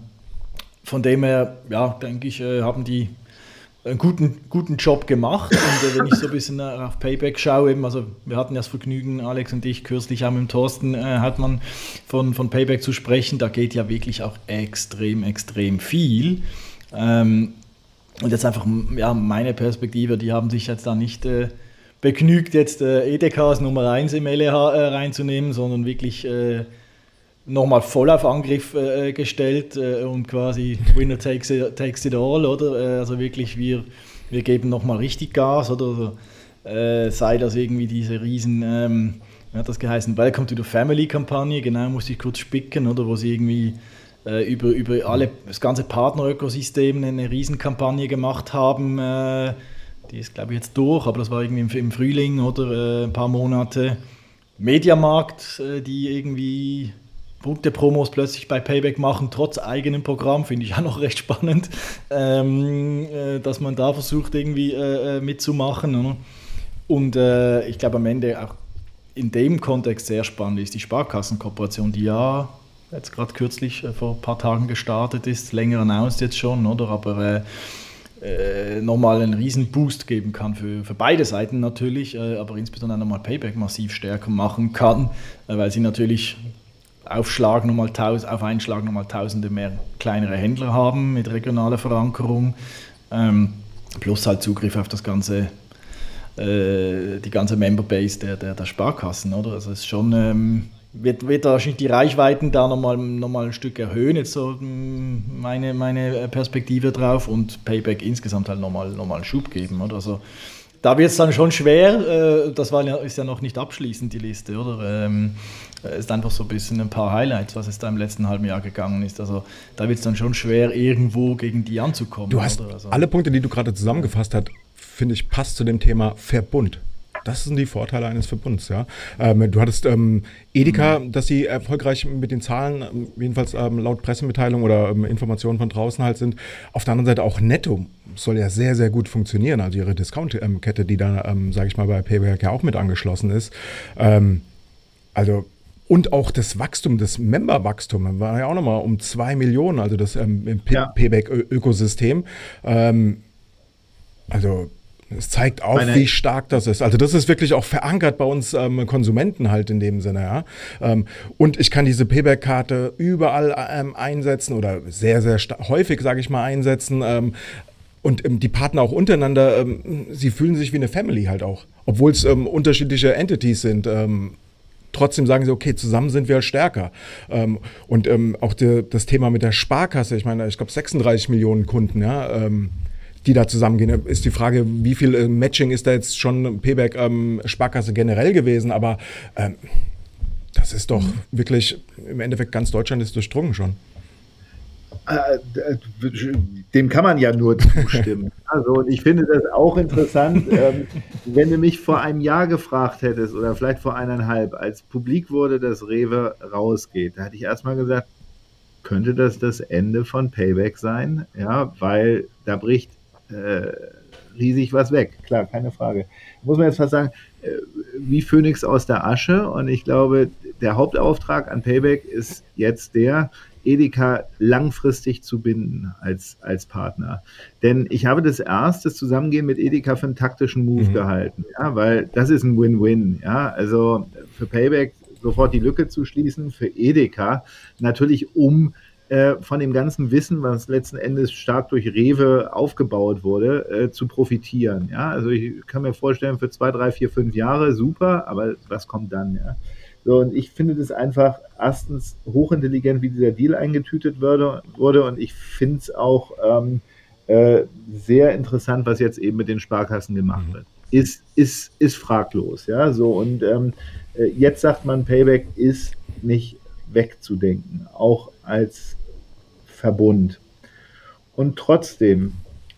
von dem her, ja, denke ich, äh, haben die einen guten, guten Job gemacht. Und äh, wenn ich so ein bisschen äh, auf Payback schaue, eben, also wir hatten ja das Vergnügen, Alex und ich, kürzlich auch mit dem Thorsten äh, Hartmann von, von Payback zu sprechen, da geht ja wirklich auch extrem, extrem viel. Ähm, und jetzt einfach, ja, meine Perspektive, die haben sich jetzt da nicht äh, begnügt, jetzt äh, Edeka als Nummer eins im L E H äh, reinzunehmen, sondern wirklich äh, nochmal voll auf Angriff äh, gestellt äh, und quasi Winner takes it, takes it all, oder? Äh, also wirklich, wir, wir geben nochmal richtig Gas, oder? Äh, sei das irgendwie diese riesen, ähm, wie hat das geheißen, Welcome to the Family-Kampagne, genau, musste ich kurz spicken, oder? Wo sie irgendwie äh, über, über alle, das ganze Partnerökosystem eine Riesenkampagne gemacht haben. Äh, die ist, glaube ich, jetzt durch, aber das war irgendwie im, im Frühling, oder? Äh, ein paar Monate. Mediamarkt, äh, die irgendwie Punkte-Promos plötzlich bei Payback machen, trotz eigenem Programm, finde ich ja noch recht spannend, ähm, äh, dass man da versucht, irgendwie äh, mitzumachen. Oder? Und äh, ich glaube am Ende auch in dem Kontext sehr spannend ist die Sparkassenkooperation, die ja jetzt gerade kürzlich äh, vor ein paar Tagen gestartet ist, länger announced jetzt schon, oder? Aber äh, äh, nochmal einen riesen Boost geben kann für, für beide Seiten natürlich, äh, aber insbesondere nochmal Payback massiv stärker machen kann, äh, weil sie natürlich Aufschlag nochmal tausend, auf einen Schlag nochmal tausende mehr kleinere Händler haben mit regionaler Verankerung, ähm, plus halt Zugriff auf das ganze äh, die ganze Memberbase der, der, der Sparkassen, oder? Also es ist schon, ähm, wird, wird wahrscheinlich die Reichweiten da nochmal noch mal ein Stück erhöhen, jetzt so meine, meine Perspektive drauf, und Payback insgesamt halt nochmal noch mal einen Schub geben, oder? Also da wird es dann schon schwer, äh, das war ja, ist ja noch nicht abschließend die Liste, oder? Ähm, ist einfach so ein bisschen ein paar Highlights, was es da im letzten halben Jahr gegangen ist. Also da wird es dann schon schwer, irgendwo gegen die anzukommen. Du hast also alle Punkte, die du gerade zusammengefasst hast, finde ich, passt zu dem Thema Verbund. Das sind die Vorteile eines Verbunds. Ja? Ähm, du hattest ähm, Edeka, mhm. dass sie erfolgreich mit den Zahlen, jedenfalls ähm, laut Pressemitteilung oder ähm, Informationen von draußen halt sind. Auf der anderen Seite auch Netto soll ja sehr, sehr gut funktionieren. Also ihre Discount-Kette, die da, ähm, sage ich mal, bei Payback ja auch mit angeschlossen ist. Ähm, also und auch das Wachstum, das Member-Wachstum war ja auch nochmal um zwei Millionen, also das ähm, P- ja. Payback-Ökosystem. Ähm, also es zeigt auch, Meine wie stark das ist. Also das ist wirklich auch verankert bei uns ähm, Konsumenten halt in dem Sinne. Ja? Ähm, und ich kann diese Payback-Karte überall ähm, einsetzen oder sehr, sehr sta- häufig, sage ich mal, einsetzen. Ähm, und ähm, die Partner auch untereinander, ähm, sie fühlen sich wie eine Family halt auch. Obwohl es ähm, unterschiedliche Entities sind. Ähm, Trotzdem sagen sie, okay, zusammen sind wir stärker. Ähm, und ähm, auch die, das Thema mit der Sparkasse, ich meine, ich glaube sechsunddreißig Millionen Kunden, ja, ähm, die da zusammengehen, ist die Frage, wie viel äh, Matching ist da jetzt schon Payback ähm, Sparkasse generell gewesen, aber ähm, das ist doch mhm. wirklich, im Endeffekt ganz Deutschland ist durchdrungen schon. Dem kann man ja nur zustimmen. Also, und ich finde das auch interessant, ähm, wenn du mich vor einem Jahr gefragt hättest oder vielleicht vor eineinhalb, als publik wurde, dass Rewe rausgeht, da hätte ich erstmal gesagt, könnte das das Ende von Payback sein? Ja, weil da bricht äh, riesig was weg. Klar, keine Frage. Muss man jetzt fast sagen, äh, wie Phönix aus der Asche, und ich glaube, der Hauptauftrag an Payback ist jetzt der, Edeka langfristig zu binden als, als Partner. Denn ich habe das erst, das Zusammengehen mit Edeka für einen taktischen Move mhm. gehalten, ja, weil das ist ein Win-Win. Ja, also für Payback sofort die Lücke zu schließen, für Edeka natürlich, um äh, von dem ganzen Wissen, was letzten Endes stark durch Rewe aufgebaut wurde, äh, zu profitieren. Ja, also ich kann mir vorstellen, für zwei, drei, vier, fünf Jahre super, aber was kommt dann? Ja? So, und ich finde das einfach erstens hochintelligent, wie dieser Deal eingetütet wurde, wurde und ich finde es auch ähm, äh, sehr interessant, was jetzt eben mit den Sparkassen gemacht wird. Ist, ist, ist fraglos, ja, so, und ähm, jetzt sagt man, Payback ist nicht wegzudenken, auch als Verbund. Und trotzdem,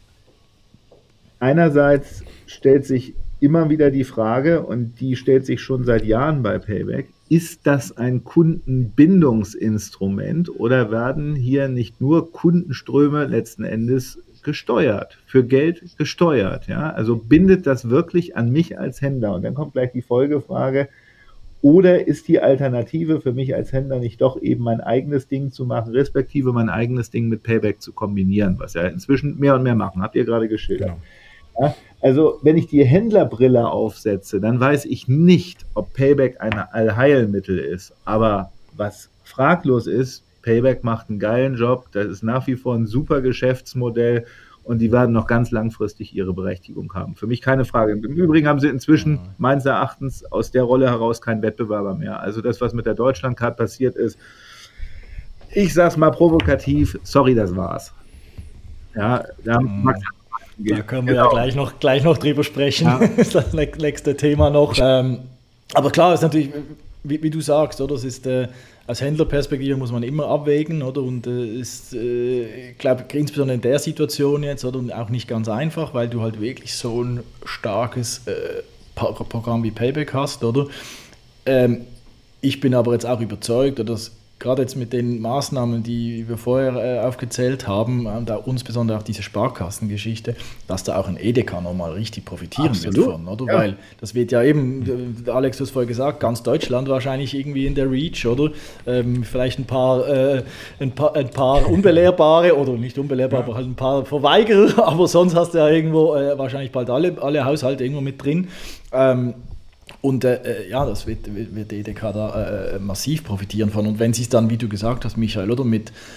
einerseits stellt sich immer wieder die Frage, und die stellt sich schon seit Jahren bei Payback, ist das ein Kundenbindungsinstrument oder werden hier nicht nur Kundenströme letzten Endes gesteuert, für Geld gesteuert? Ja? Also bindet das wirklich an mich als Händler? Und dann kommt gleich die Folgefrage, oder ist die Alternative für mich als Händler nicht doch eben mein eigenes Ding zu machen, respektive mein eigenes Ding mit Payback zu kombinieren, was ja inzwischen mehr und mehr machen, habt ihr gerade geschildert. Genau. Ja, also wenn ich die Händlerbrille aufsetze, dann weiß ich nicht, ob Payback ein Allheilmittel ist. Aber was fraglos ist, Payback macht einen geilen Job, das ist nach wie vor ein super Geschäftsmodell und die werden noch ganz langfristig ihre Berechtigung haben. Für mich keine Frage. Im Übrigen haben sie inzwischen meines Erachtens aus der Rolle heraus keinen Wettbewerber mehr. Also das, was mit der Deutschlandcard passiert ist, ich sag's mal provokativ, sorry, das war's. Ja, da haben Max Da können wir genau. ja gleich noch, gleich noch drüber sprechen. Ja. Das ist das nächste Thema noch. Ähm, aber klar, ist natürlich, wie, wie du sagst, oder? Das ist, äh, aus Händlerperspektive muss man immer abwägen, oder? Und äh, ist, äh, ich glaube, insbesondere in der Situation jetzt, oder? Und auch nicht ganz einfach, weil du halt wirklich so ein starkes äh, Programm wie Payback hast, oder? Ähm, ich bin aber jetzt auch überzeugt, oder dass gerade jetzt mit den Maßnahmen, die wir vorher äh, aufgezählt haben, und auch insbesondere auch diese Sparkassengeschichte, dass da auch ein Edeka nochmal richtig profitieren Absolut. wird von, oder? Ja. Weil das wird ja eben, Alex, du hast vorher gesagt, ganz Deutschland wahrscheinlich irgendwie in der Reach, oder? Ähm, vielleicht ein paar, äh, ein paar, ein paar unbelehrbare, oder nicht unbelehrbar, ja. aber halt ein paar Verweigerer, aber sonst hast du ja irgendwo äh, wahrscheinlich bald alle, alle Haushalte irgendwo mit drin. Ähm, Und äh, ja, das wird, wird Edeka da äh, massiv profitieren von. Und wenn sie es dann, wie du gesagt hast, Michael, oder mit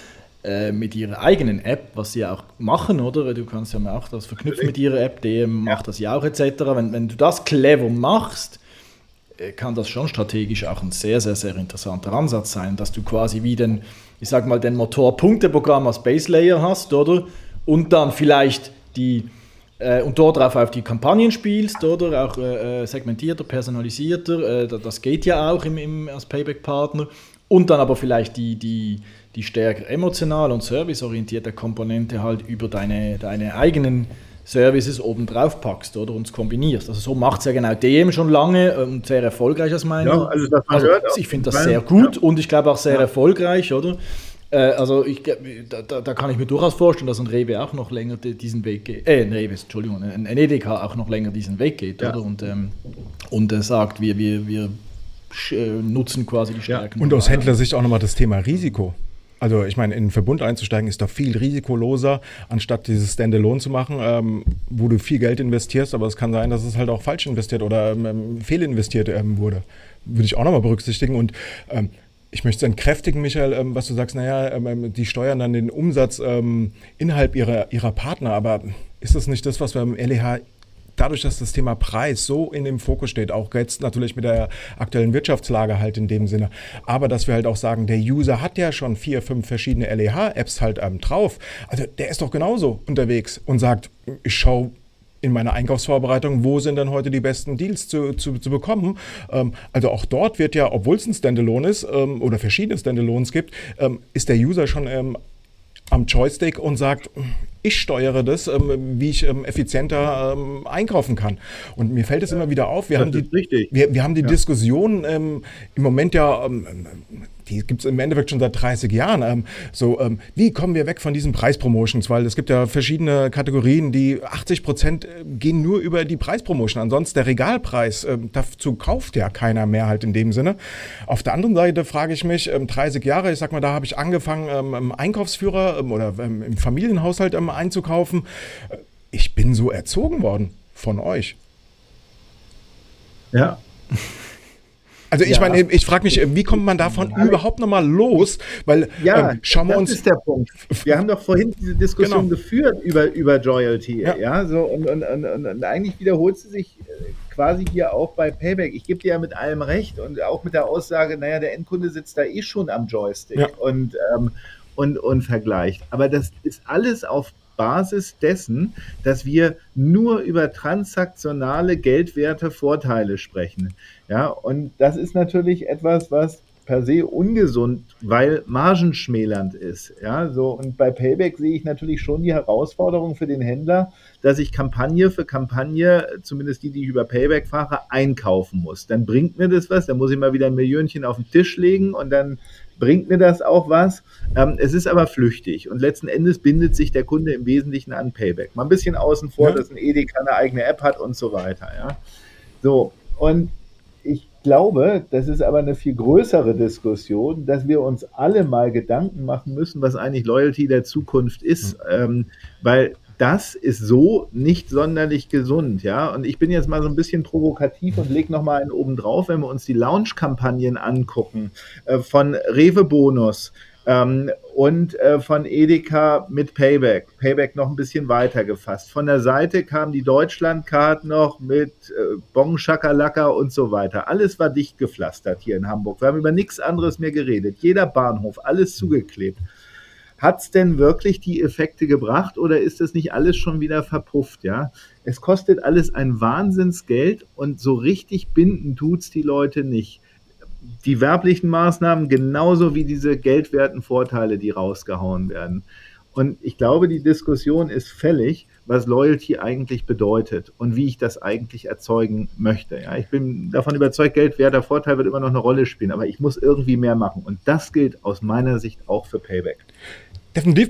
äh, mit ihrer eigenen App, was sie ja auch machen, oder? Du kannst ja auch das verknüpfen mit ihrer App, D M macht das ja auch et cetera. Wenn, wenn du das clever machst, kann das schon strategisch auch ein sehr, sehr, sehr interessanter Ansatz sein, dass du quasi wie den, ich sag mal, den Motor-Punkte-Programm als Base Layer hast, oder? Und dann vielleicht die, äh, und dort drauf auf die Kampagnen spielst, oder? Auch äh, segmentierter, personalisierter, äh, das geht ja auch im, im, als Payback-Partner. Und dann aber vielleicht die, die, die stärker emotional und serviceorientierte Komponente halt über deine, deine eigenen Services oben drauf packst, oder, und es kombinierst. Also so macht es ja genau D M schon lange und sehr erfolgreich aus meiner ja, also, das man also hört ich finde das sehr gut, ja. Und ich glaube auch sehr ja. erfolgreich, oder? Äh, also ich, da, da kann ich mir durchaus vorstellen, dass ein Rewe auch noch länger diesen Weg geht, äh, ein Rewe, Entschuldigung, ein Edeka auch noch länger diesen Weg geht, ja. oder? Und, ähm, und äh, sagt, wir, wir, wir nutzen quasi die Stärken. Ja. Und aus Händlersicht auch nochmal das Thema Risiko. Also ich meine, in den Verbund einzusteigen ist doch viel risikoloser, anstatt dieses Standalone zu machen, ähm, wo du viel Geld investierst, aber es kann sein, dass es halt auch falsch investiert oder ähm, fehlinvestiert ähm, wurde. Würde ich auch nochmal berücksichtigen. Und ähm, ich möchte es entkräftigen, Michael, ähm, was du sagst, naja, ähm, die steuern dann den Umsatz ähm, innerhalb ihrer, ihrer Partner, aber ist das nicht das, was wir im L E H dadurch, dass das Thema Preis so in dem Fokus steht, auch jetzt natürlich mit der aktuellen Wirtschaftslage halt in dem Sinne, aber dass wir halt auch sagen, der User hat ja schon vier, fünf verschiedene L E H-Apps halt ähm, drauf, also der ist doch genauso unterwegs und sagt, ich schaue in meiner Einkaufsvorbereitung, wo sind denn heute die besten Deals zu, zu, zu bekommen. Ähm, also auch dort wird ja, obwohl es ein Standalone ist ähm, oder verschiedene Standalones gibt, ähm, ist der User schon ähm, am Joystick und sagt, ich steuere das, ähm, wie ich ähm, effizienter ähm, einkaufen kann. Und mir fällt es immer wieder auf, wir das haben die, ist richtig. wir, wir haben die Ja. Diskussion ähm, im Moment ja, ähm, die gibt es im Endeffekt schon seit dreißig Jahren, ähm, so ähm, wie kommen wir weg von diesen Preispromotions, weil es gibt ja verschiedene Kategorien, die achtzig Prozent gehen nur über die Preispromotion, ansonsten der Regalpreis, ähm, dazu kauft ja keiner mehr halt in dem Sinne. Auf der anderen Seite frage ich mich, ähm, dreißig Jahre, ich sag mal, da habe ich angefangen, ähm, im Einkaufsführer ähm, oder ähm, im Familienhaushalt ähm, einzukaufen. Ich bin so erzogen worden von euch. Ja. Also ich ja. meine, ich frage mich, wie kommt man davon ja. überhaupt nochmal los? Weil ja, ähm, schauen wir das uns. ist der Punkt. Wir haben doch vorhin diese Diskussion genau. geführt über, über Joyalty. Ja. Ja, so, und, und, und, und eigentlich wiederholt sie sich quasi hier auch bei Payback. Ich gebe dir ja mit allem recht und auch mit der Aussage, naja, der Endkunde sitzt da eh schon am Joystick ja. und, ähm, und, und vergleicht. Aber das ist alles auf Basis dessen, dass wir nur über transaktionale geldwerte Vorteile sprechen. Ja, und das ist natürlich etwas, was per se ungesund, weil margenschmälernd ist. Ja, so, und bei Payback sehe ich natürlich schon die Herausforderung für den Händler, dass ich Kampagne für Kampagne, zumindest die, die ich über Payback fahre, einkaufen muss. Dann bringt mir das was, dann muss ich mal wieder ein Millionchen auf den Tisch legen und dann bringt mir das auch was. Ähm, es ist aber flüchtig und letzten Endes bindet sich der Kunde im Wesentlichen an Payback. Mal ein bisschen außen vor, ja. dass ein Edeka eine eigene App hat und so weiter. Ja. So, und ich glaube, das ist aber eine viel größere Diskussion, dass wir uns alle mal Gedanken machen müssen, was eigentlich Loyalty der Zukunft ist, mhm. ähm, weil das ist so nicht sonderlich gesund, ja. Und ich bin jetzt mal so ein bisschen provokativ und lege nochmal einen oben drauf, wenn wir uns die Launch-Kampagnen angucken, äh, von Rewe Bonus ähm, und äh, von Edeka mit Payback. Payback noch ein bisschen weiter gefasst. Von der Seite kam die Deutschlandcard noch mit äh, Bon Schakalaka und so weiter. Alles war dicht gepflastert hier in Hamburg. Wir haben über nichts anderes mehr geredet. Jeder Bahnhof, alles zugeklebt. Hat es denn wirklich die Effekte gebracht oder ist das nicht alles schon wieder verpufft? Ja? Es kostet alles ein Wahnsinnsgeld und so richtig binden tut es die Leute nicht. Die werblichen Maßnahmen genauso wie diese geldwerten Vorteile, die rausgehauen werden. Und ich glaube, die Diskussion ist fällig, was Loyalty eigentlich bedeutet und wie ich das eigentlich erzeugen möchte. Ja, ich bin davon überzeugt, geldwerter Vorteil wird immer noch eine Rolle spielen, aber ich muss irgendwie mehr machen. Und das gilt aus meiner Sicht auch für Payback. Definitiv.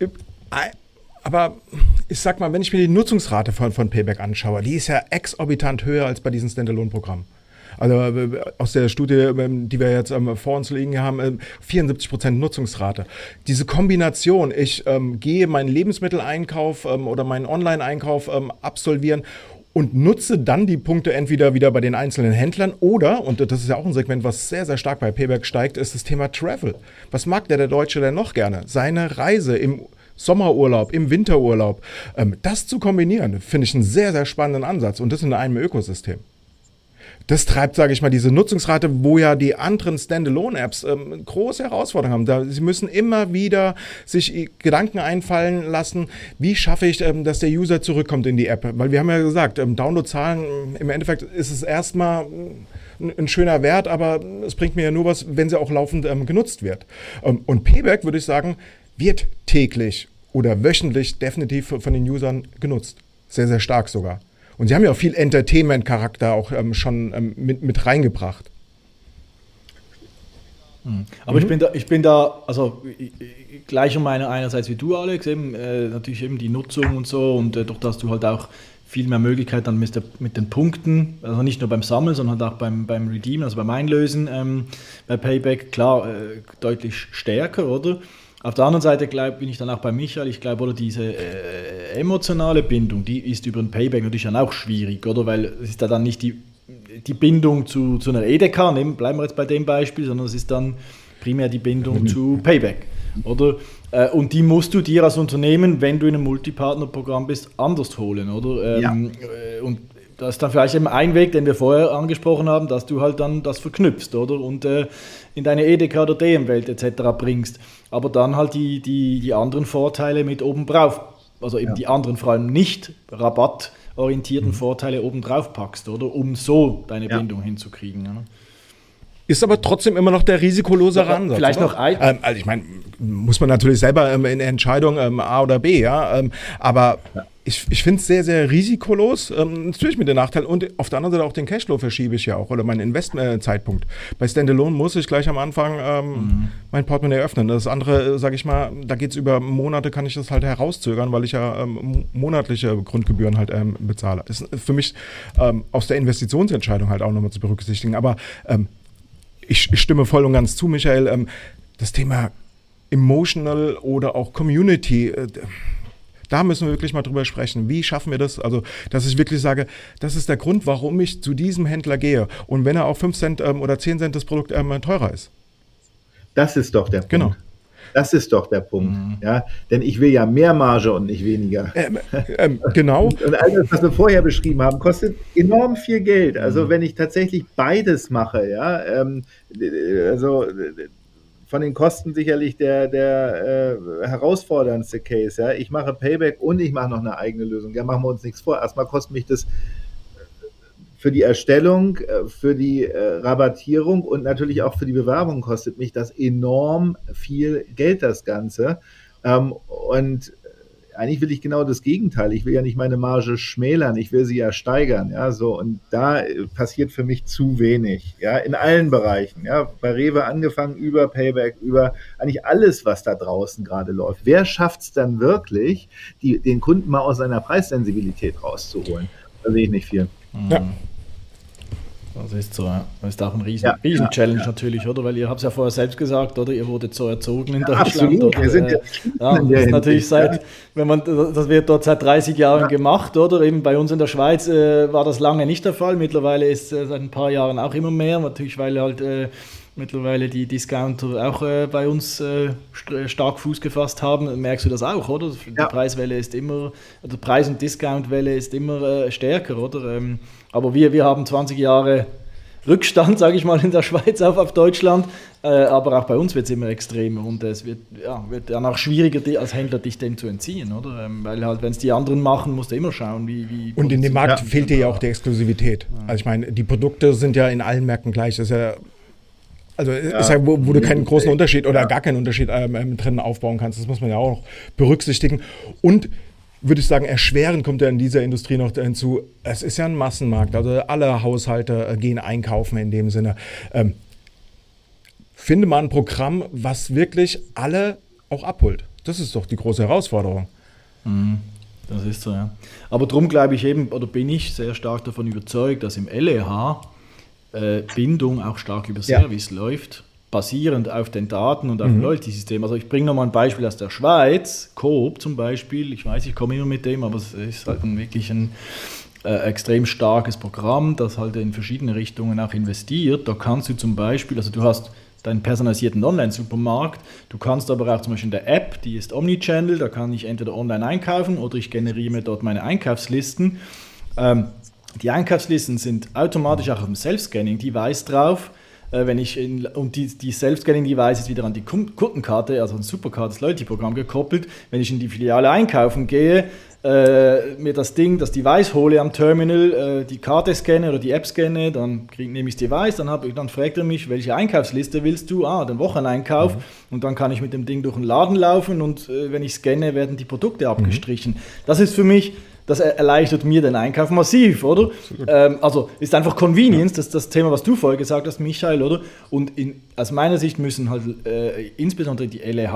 Aber ich sag mal, wenn ich mir die Nutzungsrate von, von Payback anschaue, die ist ja exorbitant höher als bei diesen Standalone-Programmen. Also aus der Studie, die wir jetzt ähm, vor uns liegen haben, vierundsiebzig Prozent Nutzungsrate. Diese Kombination, ich ähm, gehe meinen Lebensmitteleinkauf ähm, oder meinen Online-Einkauf ähm, absolvieren und nutze dann die Punkte entweder wieder bei den einzelnen Händlern oder, und das ist ja auch ein Segment, was sehr, sehr stark bei Payback steigt, ist das Thema Travel. Was mag der, der Deutsche denn noch gerne? Seine Reise im Sommerurlaub, im Winterurlaub. Das zu kombinieren, finde ich einen sehr, sehr spannenden Ansatz und das in einem Ökosystem. Das treibt, sage ich mal, diese Nutzungsrate, wo ja die anderen Standalone-Apps ähm, große Herausforderungen haben. Da, sie müssen immer wieder sich Gedanken einfallen lassen, wie schaffe ich, ähm, dass der User zurückkommt in die App. Weil wir haben ja gesagt, ähm, Downloadzahlen, im Endeffekt ist es erstmal ein, ein schöner Wert, aber es bringt mir ja nur was, wenn sie auch laufend ähm, genutzt wird. Ähm, und Payback, würde ich sagen, wird täglich oder wöchentlich definitiv von den Usern genutzt. Sehr, sehr stark sogar. Und sie haben ja auch viel Entertainment-Charakter auch ähm, schon ähm, mit, mit reingebracht. Mhm. Aber mhm. ich bin da, ich bin da, also gleicher Meinung einerseits wie du, Alex, eben, äh, natürlich eben die Nutzung und so und äh, durch das du halt auch viel mehr Möglichkeit dann mit, der, mit den Punkten, also nicht nur beim Sammeln, sondern halt auch beim, beim Redeemen, also beim Einlösen ähm, bei Payback, klar, äh, deutlich stärker, oder? Auf der anderen Seite glaub, bin ich dann auch bei Michael, ich glaube, oder diese äh, emotionale Bindung, die ist über ein Payback natürlich dann auch schwierig, oder? Weil es ist da dann nicht die, die Bindung zu, zu einer Edeka, nehmen, bleiben wir jetzt bei dem Beispiel, sondern es ist dann primär die Bindung mhm. zu Payback, oder? Äh, und die musst du dir als Unternehmen, wenn du in einem Multipartnerprogramm bist, anders holen, oder? Ähm, ja. äh, und das ist dann vielleicht eben ein Weg, den wir vorher angesprochen haben, dass du halt dann das verknüpfst, oder? Und äh, in deine Edeka oder D M-Welt et cetera bringst. Aber dann halt die, die, die anderen Vorteile mit oben drauf, also eben ja. die anderen vor allem nicht rabattorientierten mhm. Vorteile oben drauf packst, oder? Um so deine ja. Bindung hinzukriegen. Oder? Ist aber trotzdem immer noch der risikolosere ja, Ansatz. Vielleicht oder? noch ein. Ähm, also ich meine, muss man natürlich selber ähm, in der Entscheidung ähm, A oder B, ja. Ähm, aber ja. ich, ich finde es sehr, sehr risikolos. Ähm, natürlich mit den Nachteilen. Und auf der anderen Seite auch den Cashflow verschiebe ich ja auch. Oder meinen Investmentzeitpunkt. Bei Standalone muss ich gleich am Anfang ähm, mhm. mein Portemonnaie öffnen. Das andere, sage ich mal, da geht es über Monate, kann ich das halt herauszögern, weil ich ja ähm, monatliche Grundgebühren halt ähm, bezahle. Das ist für mich ähm, aus der Investitionsentscheidung halt auch nochmal zu berücksichtigen. Aber ähm, Ich, ich stimme voll und ganz zu, Michael. Ähm, das Thema Emotional oder auch Community, äh, da müssen wir wirklich mal drüber sprechen. Wie schaffen wir das? Also, dass ich wirklich sage, das ist der Grund, warum ich zu diesem Händler gehe. Und wenn er auf fünf Cent ähm, oder zehn Cent das Produkt ähm, teurer ist. Das ist doch der Punkt. Genau. Das ist doch der Punkt, mhm. ja, denn ich will ja mehr Marge und nicht weniger. Ähm, ähm, genau. Und, und all das, was wir vorher beschrieben haben, kostet enorm viel Geld. Also mhm. wenn ich tatsächlich beides mache, ja, ähm, also von den Kosten sicherlich der, der äh, herausforderndste Case. Ja, ich mache Payback und ich mache noch eine eigene Lösung. Ja, machen wir uns nichts vor. Erstmal kostet mich das für die Erstellung, für die Rabattierung und natürlich auch für die Bewerbung kostet mich das enorm viel Geld, das Ganze. Und eigentlich will ich genau das Gegenteil. Ich will ja nicht meine Marge schmälern, ich will sie ja steigern. Ja, so. Und da passiert für mich zu wenig, ja, in allen Bereichen. Ja, bei Rewe angefangen, über Payback, über eigentlich alles, was da draußen gerade läuft. Wer schafft es dann wirklich, die, den Kunden mal aus seiner Preissensibilität rauszuholen? Da sehe ich nicht viel. Ja. Das ist so, ja. Das ist auch ein riesen, ja, riesen Challenge ja, natürlich, oder? Weil ihr habt es ja vorher selbst gesagt, oder? Ihr wurdet so erzogen in ja, Deutschland. Absolut. Oder? Wir sind ja, ja, das ist natürlich seit, wenn man, das wird dort seit dreißig Jahren ja. gemacht, oder? Eben bei uns in der Schweiz äh, war das lange nicht der Fall. Mittlerweile ist es äh, seit ein paar Jahren auch immer mehr, natürlich, weil halt äh, mittlerweile die Discounter auch äh, bei uns äh, st- stark Fuß gefasst haben. Merkst du das auch, oder? Die ja. Preiswelle ist immer, also Preis- und Discountwelle ist immer äh, stärker, oder? Ähm, aber wir, wir haben zwanzig Jahre Rückstand, sage ich mal, in der Schweiz auf, auf Deutschland. Äh, aber auch bei uns wird es immer extremer und es wird, ja, wird dann auch schwieriger, die, als Händler dich dem zu entziehen, oder? Ähm, weil halt, wenn es die anderen machen, musst du immer schauen, wie... wie und in dem Markt ja. fehlt dir ja auch die Exklusivität. Ja. Also ich meine, die Produkte sind ja in allen Märkten gleich. Das ist ja... Also ja. ist ja, wo, wo du keinen großen Unterschied oder ja. gar keinen Unterschied ähm, drin aufbauen kannst. Das muss man ja auch berücksichtigen. Und würde ich sagen, erschwerend kommt ja in dieser Industrie noch hinzu, es ist ja ein Massenmarkt, also alle Haushalte gehen einkaufen in dem Sinne. Ähm, finde mal ein Programm, was wirklich alle auch abholt. Das ist doch die große Herausforderung. Mhm. Das ist so, ja. Aber darum glaube ich eben, oder bin ich sehr stark davon überzeugt, dass im L E H äh, Bindung auch stark über Service ja. läuft, basierend auf den Daten und auf dem mhm. Loyalty-System. Also ich bringe nochmal ein Beispiel aus der Schweiz, Coop zum Beispiel, ich weiß, ich komme immer mit dem, aber es ist halt ein, wirklich ein, äh, extrem starkes Programm, das halt in verschiedene Richtungen auch investiert. Da kannst du zum Beispiel, also du hast deinen personalisierten Online-Supermarkt, du kannst aber auch zum Beispiel in der App, die ist Omnichannel, da kann ich entweder online einkaufen oder ich generiere mir dort meine Einkaufslisten. Ähm, die Einkaufslisten sind automatisch auch auf dem Self-Scanning-Device drauf. Wenn ich in, und die, die Self-Scanning-Device ist wieder an die Kundenkarte, also ein Supercard, das Loyalty-Programm gekoppelt. Wenn ich in die Filiale einkaufen gehe, äh, mir das Ding, das Device hole am Terminal, äh, die Karte scanne oder die App scanne, dann krieg, nehme ich das Device, dann, hab, dann fragt er mich, welche Einkaufsliste willst du? Ah, den Wocheneinkauf. Mhm. Und dann kann ich mit dem Ding durch den Laden laufen und äh, wenn ich scanne, werden die Produkte abgestrichen. Mhm. Das ist für mich... Das erleichtert mir den Einkauf massiv, oder? Ähm, also ist einfach Convenience, ja. Das ist das Thema, was du vorher gesagt hast, Michael, oder? Und in, aus meiner Sicht müssen halt äh, insbesondere die L E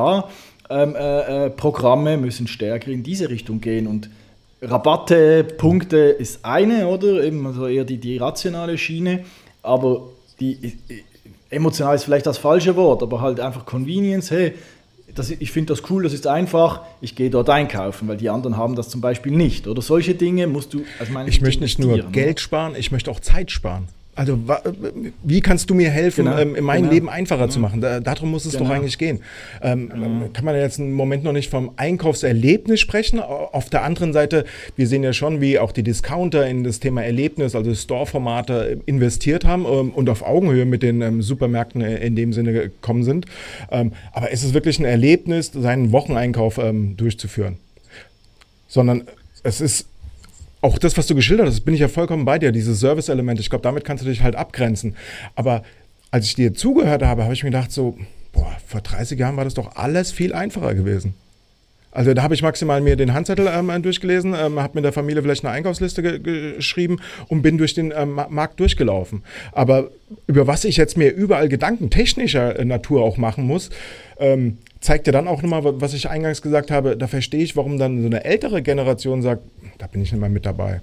H-Programme ähm, äh, müssen stärker in diese Richtung gehen. Und Rabatte, Punkte ist eine, oder? Eben also eher die, die rationale Schiene, aber die emotional ist vielleicht das falsche Wort, aber halt einfach Convenience, hey, Das, ich finde das cool, das ist einfach, ich gehe dort einkaufen, weil die anderen haben das zum Beispiel nicht. Oder solche Dinge musst du aus meiner Sicht Ich möchte nicht nur Geld sparen, ich möchte auch Zeit sparen. Also wie kannst du mir helfen, genau, ähm, mein genau. Leben einfacher genau. zu machen? Da, darum muss es genau. doch eigentlich gehen. Ähm, genau. Kann man jetzt einen Moment noch nicht vom Einkaufserlebnis sprechen. Auf der anderen Seite, wir sehen ja schon, wie auch die Discounter in das Thema Erlebnis, also Store-Formate investiert haben ähm, und auf Augenhöhe mit den ähm, Supermärkten in dem Sinne gekommen sind. Ähm, aber es ist wirklich ein Erlebnis, seinen Wocheneinkauf ähm, durchzuführen. Sondern es ist auch das, was du geschildert hast, bin ich ja vollkommen bei dir, diese Service-Elemente. Ich glaube, damit kannst du dich halt abgrenzen. Aber als ich dir zugehört habe, habe ich mir gedacht so, boah, vor dreißig Jahren war das doch alles viel einfacher gewesen. Also da habe ich maximal mir den Handzettel ähm, durchgelesen, ähm, habe mit der Familie vielleicht eine Einkaufsliste ge- geschrieben und bin durch den ähm, Markt durchgelaufen. Aber über was ich jetzt mir überall Gedanken technischer Natur auch machen muss, ähm, zeigt ja dann auch nochmal, was ich eingangs gesagt habe, da verstehe ich, warum dann so eine ältere Generation sagt, da bin ich nicht mehr mit dabei.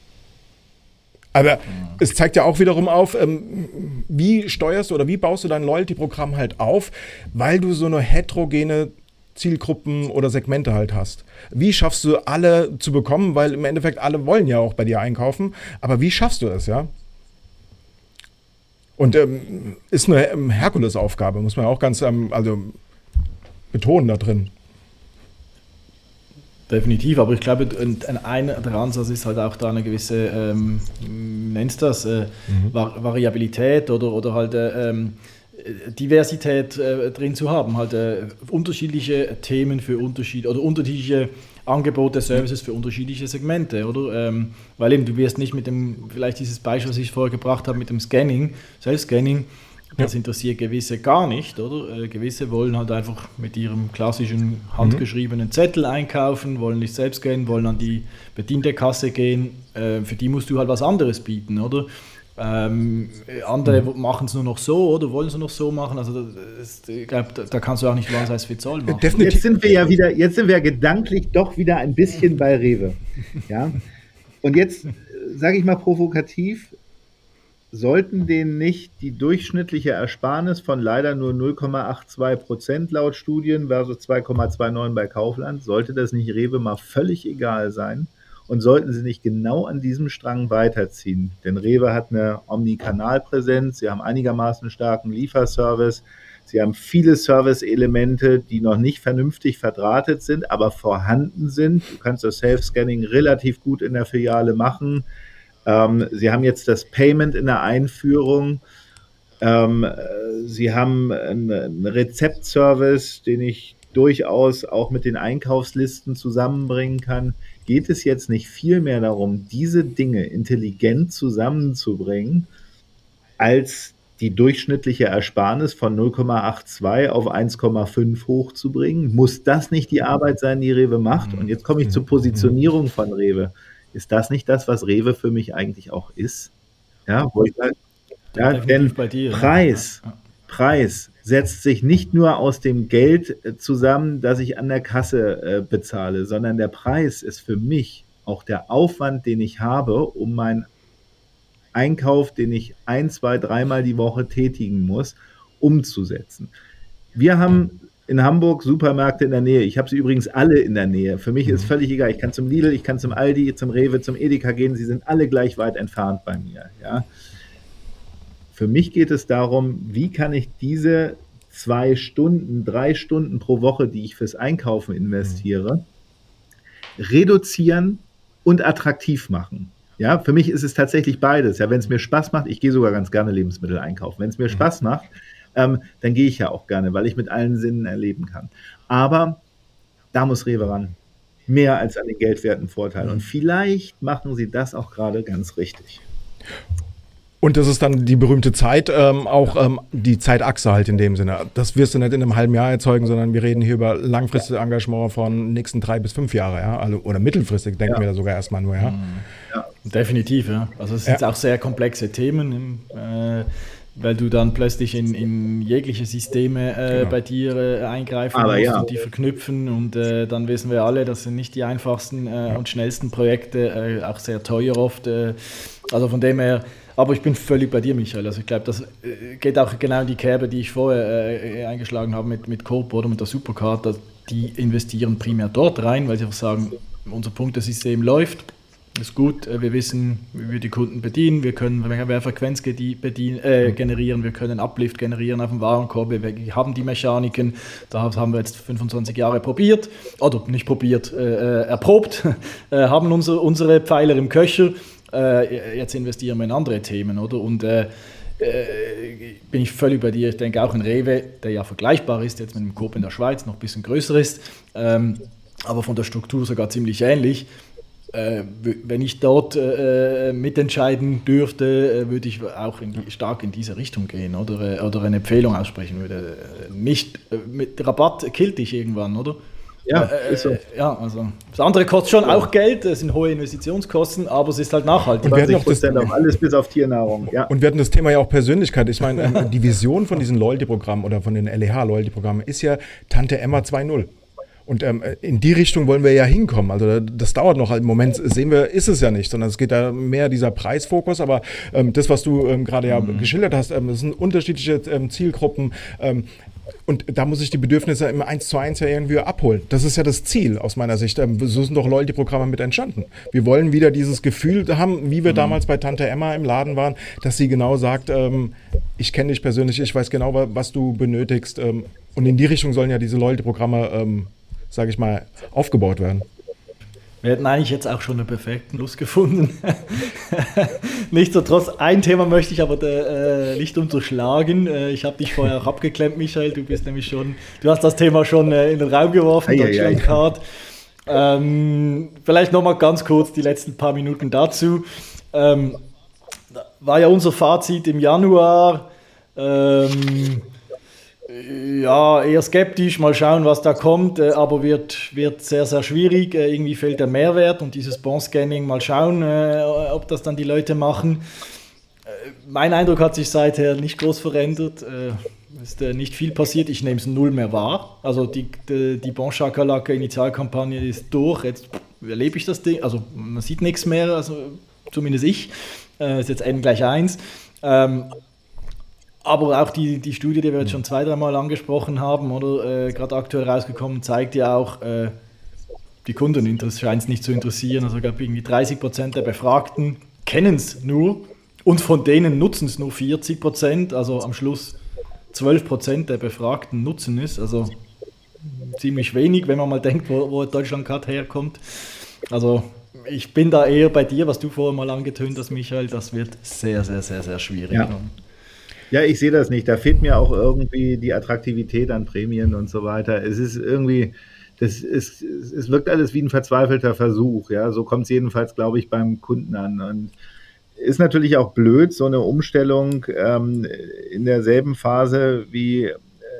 Aber mhm. es zeigt ja auch wiederum auf, ähm, wie steuerst du oder wie baust du dein Loyalty-Programm halt auf, weil du so eine heterogene Zielgruppen oder Segmente halt hast. Wie schaffst du alle zu bekommen, weil im Endeffekt alle wollen ja auch bei dir einkaufen, aber wie schaffst du es, ja? Und ähm, ist eine Herkulesaufgabe, muss man auch ganz ähm, also betonen da drin. Definitiv, aber ich glaube, ein der Ansatz ist halt auch da eine gewisse, ähm, nennst das, äh, mhm. Var- Variabilität oder, oder halt äh, ähm, Diversität äh, drin zu haben, halt äh, unterschiedliche Themen für Unterschied oder unterschiedliche Angebote, Services für unterschiedliche Segmente, oder? Ähm, weil eben du wirst nicht mit dem, vielleicht dieses Beispiel, was ich vorher gebracht habe, mit dem Scanning, Self-Scanning, das ja. interessiert gewisse gar nicht, oder? Äh, gewisse wollen halt einfach mit ihrem klassischen handgeschriebenen Zettel einkaufen, wollen nicht selbst gehen, wollen an die bediente Kasse gehen. Äh, für die musst du halt was anderes bieten, oder? Ähm, andere mhm. machen es nur noch so oder wollen es nur noch so machen. Also das, ich glaube, da, da kannst du auch nicht one size fits all machen. Definitiv. Jetzt sind wir ja wieder, jetzt sind wir gedanklich doch wieder ein bisschen bei Rewe. Ja? Und jetzt sage ich mal provokativ, sollten denen nicht die durchschnittliche Ersparnis von leider nur null Komma zweiundachtzig Prozent laut Studien versus zwei Komma neunundzwanzig bei Kaufland, sollte das nicht Rewe mal völlig egal sein? Und sollten sie nicht genau an diesem Strang weiterziehen? Denn Rewe hat eine Omnikanalpräsenz, sie haben einigermaßen starken Lieferservice, sie haben viele Service-Elemente, die noch nicht vernünftig verdrahtet sind, aber vorhanden sind. Du kannst das Self-Scanning relativ gut in der Filiale machen. Ähm, sie haben jetzt das Payment in der Einführung. Ähm, sie haben einen, einen Rezeptservice, den ich durchaus auch mit den Einkaufslisten zusammenbringen kann. Geht es jetzt nicht viel mehr darum, diese Dinge intelligent zusammenzubringen, als die durchschnittliche Ersparnis von null Komma zweiundachtzig auf eins Komma fünf hochzubringen? Muss das nicht die Arbeit sein, die Rewe macht? Und jetzt komme ich zur Positionierung von Rewe. Ist das nicht das, was Rewe für mich eigentlich auch ist? Ja, wo ich halt, ja, denn bei dir, Preis, ja. Preis setzt sich nicht nur aus dem Geld zusammen, das ich an der Kasse äh, bezahle, sondern der Preis ist für mich auch der Aufwand, den ich habe, um meinen Einkauf, den ich ein, zwei, dreimal die Woche tätigen muss, umzusetzen. Wir haben in Hamburg Supermärkte in der Nähe. Ich habe sie übrigens alle in der Nähe. Für mich ist völlig egal. Ich kann zum Lidl, ich kann zum Aldi, zum Rewe, zum Edeka gehen. Sie sind alle gleich weit entfernt bei mir. Ja. Für mich geht es darum, wie kann ich diese zwei Stunden, drei Stunden pro Woche, die ich fürs Einkaufen investiere, reduzieren und attraktiv machen. Ja, für mich ist es tatsächlich beides. Ja, wenn es mir Spaß macht, ich gehe sogar ganz gerne Lebensmittel einkaufen. Wenn es mir Spaß macht, ähm, dann gehe ich ja auch gerne, weil ich mit allen Sinnen erleben kann. Aber da muss Rewe ran. Mehr als an den geldwerten Vorteil. Und vielleicht machen sie das auch gerade ganz richtig. Und das ist dann die berühmte Zeit, ähm, auch ähm, die Zeitachse halt in dem Sinne. Das wirst du nicht in einem halben Jahr erzeugen, sondern wir reden hier über langfristiges Engagement von nächsten drei bis fünf Jahre, ja, also, oder mittelfristig, denken ja. wir da sogar erstmal nur, ja. ja. Definitiv, ja. Also es sind ja. auch sehr komplexe Themen, äh, weil du dann plötzlich in, in jegliche Systeme äh, genau. bei dir äh, eingreifen Aber musst ja. und die verknüpfen und äh, dann wissen wir alle, das sind nicht die einfachsten äh, ja. und schnellsten Projekte, äh, auch sehr teuer oft. Äh, also von dem her, aber ich bin völlig bei dir, Michael. Also ich glaube, das äh, geht auch genau in die Kerbe, die ich vorher äh, eingeschlagen habe mit, mit Coop oder mit der Supercard. Dass die investieren primär dort rein, weil sie auch sagen, unser Punktesystem läuft. Ist gut, wir wissen, wie wir die Kunden bedienen, wir können mehr Frequenz bedienen, äh, generieren, wir können Uplift generieren auf dem Warenkorb, wir haben die Mechaniken, da haben wir jetzt fünfundzwanzig Jahre probiert, oder nicht probiert, äh, erprobt, äh, haben unsere, unsere Pfeiler im Köcher, äh, jetzt investieren wir in andere Themen, oder? Und äh, äh, bin ich völlig bei dir, ich denke auch in Rewe, der ja vergleichbar ist, jetzt mit dem Coop in der Schweiz, noch ein bisschen größer ist, ähm, aber von der Struktur sogar ziemlich ähnlich. Äh, wenn ich dort äh, mitentscheiden dürfte, äh, würde ich auch in die, stark in diese Richtung gehen, oder, oder eine Empfehlung aussprechen würde. Nicht äh, mit Rabatt killt dich irgendwann, oder? Ja, äh, ist so. Ja, also das andere kostet schon ja. auch Geld, es sind hohe Investitionskosten, aber es ist halt nachhaltig. Und wir hatten das, auf alles bis auf Tiernahrung. Ja. Und wir hatten das Thema ja auch Persönlichkeit. Ich meine, die Vision von diesen Loyalty-Programmen oder von den L E H-Loyalty-Programmen ist ja Tante Emma zwei Punkt null. Und ähm, in die Richtung wollen wir ja hinkommen. Also das dauert noch. Im Moment sehen wir, ist es ja nicht, sondern es geht da mehr dieser Preisfokus. Aber ähm, das, was du ähm, gerade ja mhm. geschildert hast, ähm, das sind unterschiedliche ähm, Zielgruppen. Ähm, und da muss ich die Bedürfnisse im eins zu eins ja irgendwie abholen. Das ist ja das Ziel aus meiner Sicht. Ähm, so sind doch Loyalty-Programme mit entstanden. Wir wollen wieder dieses Gefühl haben, wie wir mhm. damals bei Tante Emma im Laden waren, dass sie genau sagt, ähm, ich kenne dich persönlich, ich weiß genau, was du benötigst. Ähm, und in die Richtung sollen ja diese Loyalty-Programme ähm, sage ich mal, aufgebaut werden. Wir hätten eigentlich jetzt auch schon einen perfekten Schluss gefunden. Nichtsdestotrotz, ein Thema möchte ich aber äh, nicht unterschlagen. Äh, ich habe dich vorher auch abgeklemmt, Michael. Du bist nämlich schon, du hast das Thema schon äh, in den Raum geworfen, Deutschlandcard. Ähm, vielleicht nochmal ganz kurz die letzten paar Minuten dazu. Ähm, war ja unser Fazit im Januar. Ähm, Ja, eher skeptisch, mal schauen, was da kommt, äh, aber wird, wird sehr, sehr schwierig. Äh, irgendwie fehlt der Mehrwert und dieses Bond-Scanning, mal schauen, äh, ob das dann die Leute machen. Äh, mein Eindruck hat sich seither nicht groß verändert, äh, ist äh, nicht viel passiert, ich nehme es null mehr wahr. Also die, die, die Bond-Schakalaka-Initialkampagne ist durch, jetzt erlebe ich das Ding, also man sieht nichts mehr, also zumindest ich, äh, ist jetzt N gleich eins. Ähm, Aber auch die, die Studie, die wir jetzt schon zwei, dreimal angesprochen haben, oder äh, gerade aktuell rausgekommen, zeigt ja auch, äh, die Kunden scheint es nicht zu interessieren. Also ich glaube, irgendwie dreißig Prozent der Befragten kennen es nur und von denen nutzen es nur vierzig Prozent. Also am Schluss zwölf Prozent der Befragten nutzen es. Also ziemlich wenig, wenn man mal denkt, wo, wo Deutschlandcard herkommt. Also ich bin da eher bei dir, was du vorher mal angetönt hast, Michael. Das wird sehr, sehr, sehr, sehr schwierig. Ja. Ja, ich sehe das nicht. Da fehlt mir auch irgendwie die Attraktivität an Prämien und so weiter. Es ist irgendwie, das ist, es wirkt alles wie ein verzweifelter Versuch. Ja, so kommt es jedenfalls, glaube ich, beim Kunden an. Und ist natürlich auch blöd, so eine Umstellung ähm, in derselben Phase wie äh,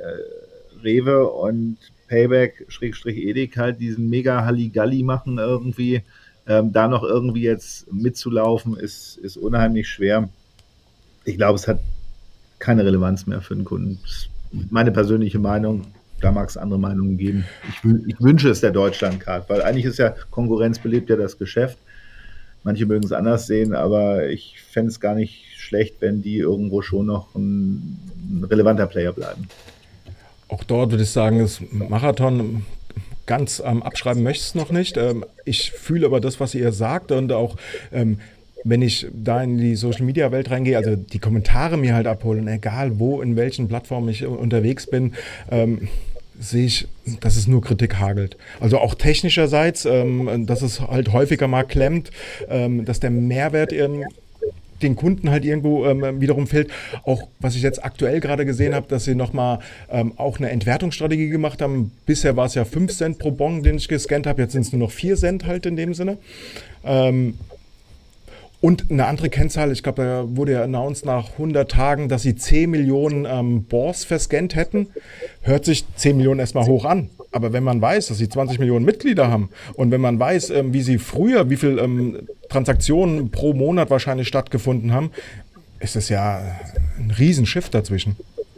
Rewe und Payback Schrägstrich Edeka diesen mega Halligalli machen irgendwie. Ähm, da noch irgendwie jetzt mitzulaufen, ist, ist unheimlich schwer. Ich glaube, es hat keine Relevanz mehr für den Kunden. Das ist meine persönliche Meinung. Da mag es andere Meinungen geben. Ich, ich wünsche es der Deutschlandcard, weil eigentlich ist ja Konkurrenz belebt ja das Geschäft. Manche mögen es anders sehen, aber ich fände es gar nicht schlecht, wenn die irgendwo schon noch ein, ein relevanter Player bleiben. Auch dort würde ich sagen, das Marathon ganz ähm, abschreiben möchte ich es noch nicht. Ähm, ich fühle aber das, was ihr sagt und auch ähm, wenn ich da in die Social-Media-Welt reingehe, also die Kommentare mir halt abholen, egal wo, in welchen Plattformen ich unterwegs bin, ähm, sehe ich, dass es nur Kritik hagelt. Also auch technischerseits, ähm, dass es halt häufiger mal klemmt, ähm, dass der Mehrwert ähm, den Kunden halt irgendwo ähm, wiederum fehlt. Auch was ich jetzt aktuell gerade gesehen habe, dass sie nochmal ähm, auch eine Entwertungsstrategie gemacht haben. Bisher war es ja fünf Cent pro Bon, den ich gescannt habe, jetzt sind es nur noch vier Cent halt in dem Sinne. Ähm, Und eine andere Kennzahl, ich glaube, da wurde ja announced nach hundert Tagen, dass sie zehn Millionen ähm, Bons verscannt hätten. Hört sich zehn Millionen erstmal hoch an. Aber wenn man weiß, dass sie zwanzig Millionen Mitglieder haben und wenn man weiß, ähm, wie sie früher, wie viele ähm, Transaktionen pro Monat wahrscheinlich stattgefunden haben, ist das ja ein Riesenschiff dazwischen.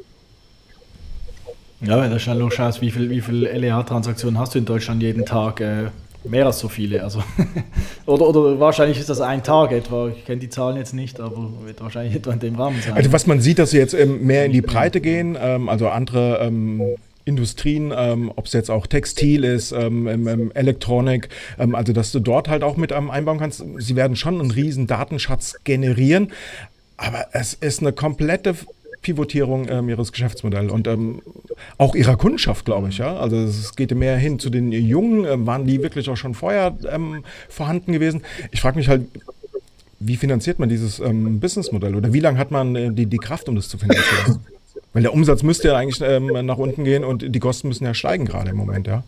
Ja, wenn du schon noch schaust, wie viele wie viel L E A-Transaktionen hast du in Deutschland jeden Tag? Äh Mehr als so viele, also oder, oder wahrscheinlich ist das ein Tag etwa, ich kenne die Zahlen jetzt nicht, aber wird wahrscheinlich etwa in dem Rahmen sein. Also was man sieht, dass sie jetzt ähm, mehr in die Breite gehen, ähm, also andere ähm, Industrien, ähm, ob es jetzt auch Textil ist, ähm, ähm, Elektronik, ähm, also dass du dort halt auch mit ähm, einbauen kannst. Sie werden schon einen riesen Datenschatz generieren, aber es ist eine komplette Pivotierung ähm, ihres Geschäftsmodells und ähm, auch ihrer Kundschaft, glaube ich. Ja? Also es geht mehr hin zu den Jungen, ähm, waren die wirklich auch schon vorher ähm, vorhanden gewesen. Ich frage mich halt, wie finanziert man dieses ähm, Businessmodell oder wie lange hat man äh, die, die Kraft, um das zu finanzieren? Weil der Umsatz müsste ja eigentlich ähm, nach unten gehen und die Kosten müssen ja steigen gerade im Moment, ja.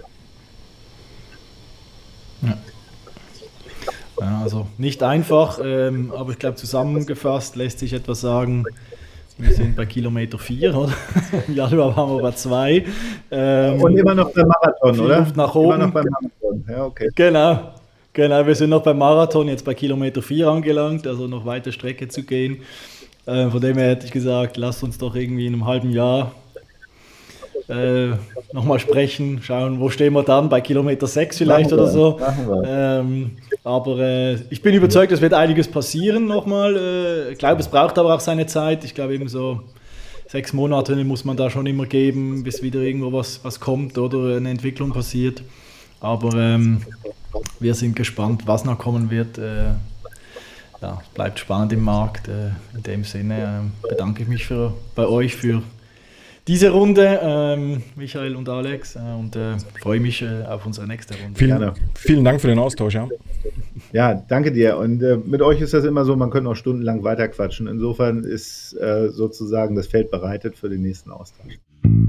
Ja. Ja, also nicht einfach, ähm, aber ich glaube zusammengefasst lässt sich etwas sagen. Wir sind bei Kilometer vier, oder? Im Januar waren wir bei zwei. Ähm, Und immer noch beim Marathon, oder? Luft nach oben. Immer noch beim Marathon, ja, okay. Genau, genau, wir sind noch beim Marathon, jetzt bei Kilometer vier angelangt, also noch weite Strecke zu gehen. Äh, von dem her hätte ich gesagt, lasst uns doch irgendwie in einem halben Jahr äh, nochmal sprechen, schauen, wo stehen wir dann, bei Kilometer sechs vielleicht oder so. Ähm, aber äh, ich bin überzeugt, es wird einiges passieren nochmal. Äh, ich glaube, es braucht aber auch seine Zeit. Ich glaube, eben so sechs Monate muss man da schon immer geben, bis wieder irgendwo was, was kommt oder eine Entwicklung passiert. Aber ähm, wir sind gespannt, was noch kommen wird. Äh, ja, bleibt spannend im Markt. Äh, in dem Sinne äh, bedanke ich mich für, bei euch für diese Runde, ähm, Michael und Alex, äh, und äh, freue mich äh, auf unsere nächste Runde. Vielen, vielen Dank für den Austausch. Ja, ja danke dir. Und äh, mit euch ist das immer so, man könnte auch stundenlang weiterquatschen. Insofern ist äh, sozusagen das Feld bereitet für den nächsten Austausch.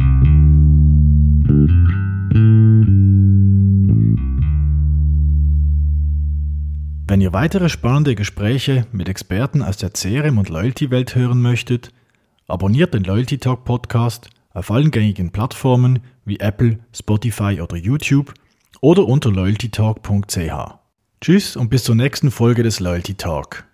Wenn ihr weitere spannende Gespräche mit Experten aus der C R M- und Loyalty-Welt hören möchtet, abonniert den Loyalty Talk Podcast auf allen gängigen Plattformen wie Apple, Spotify oder YouTube oder unter loyalty talk punkt c h. Tschüss und bis zur nächsten Folge des Loyalty Talk.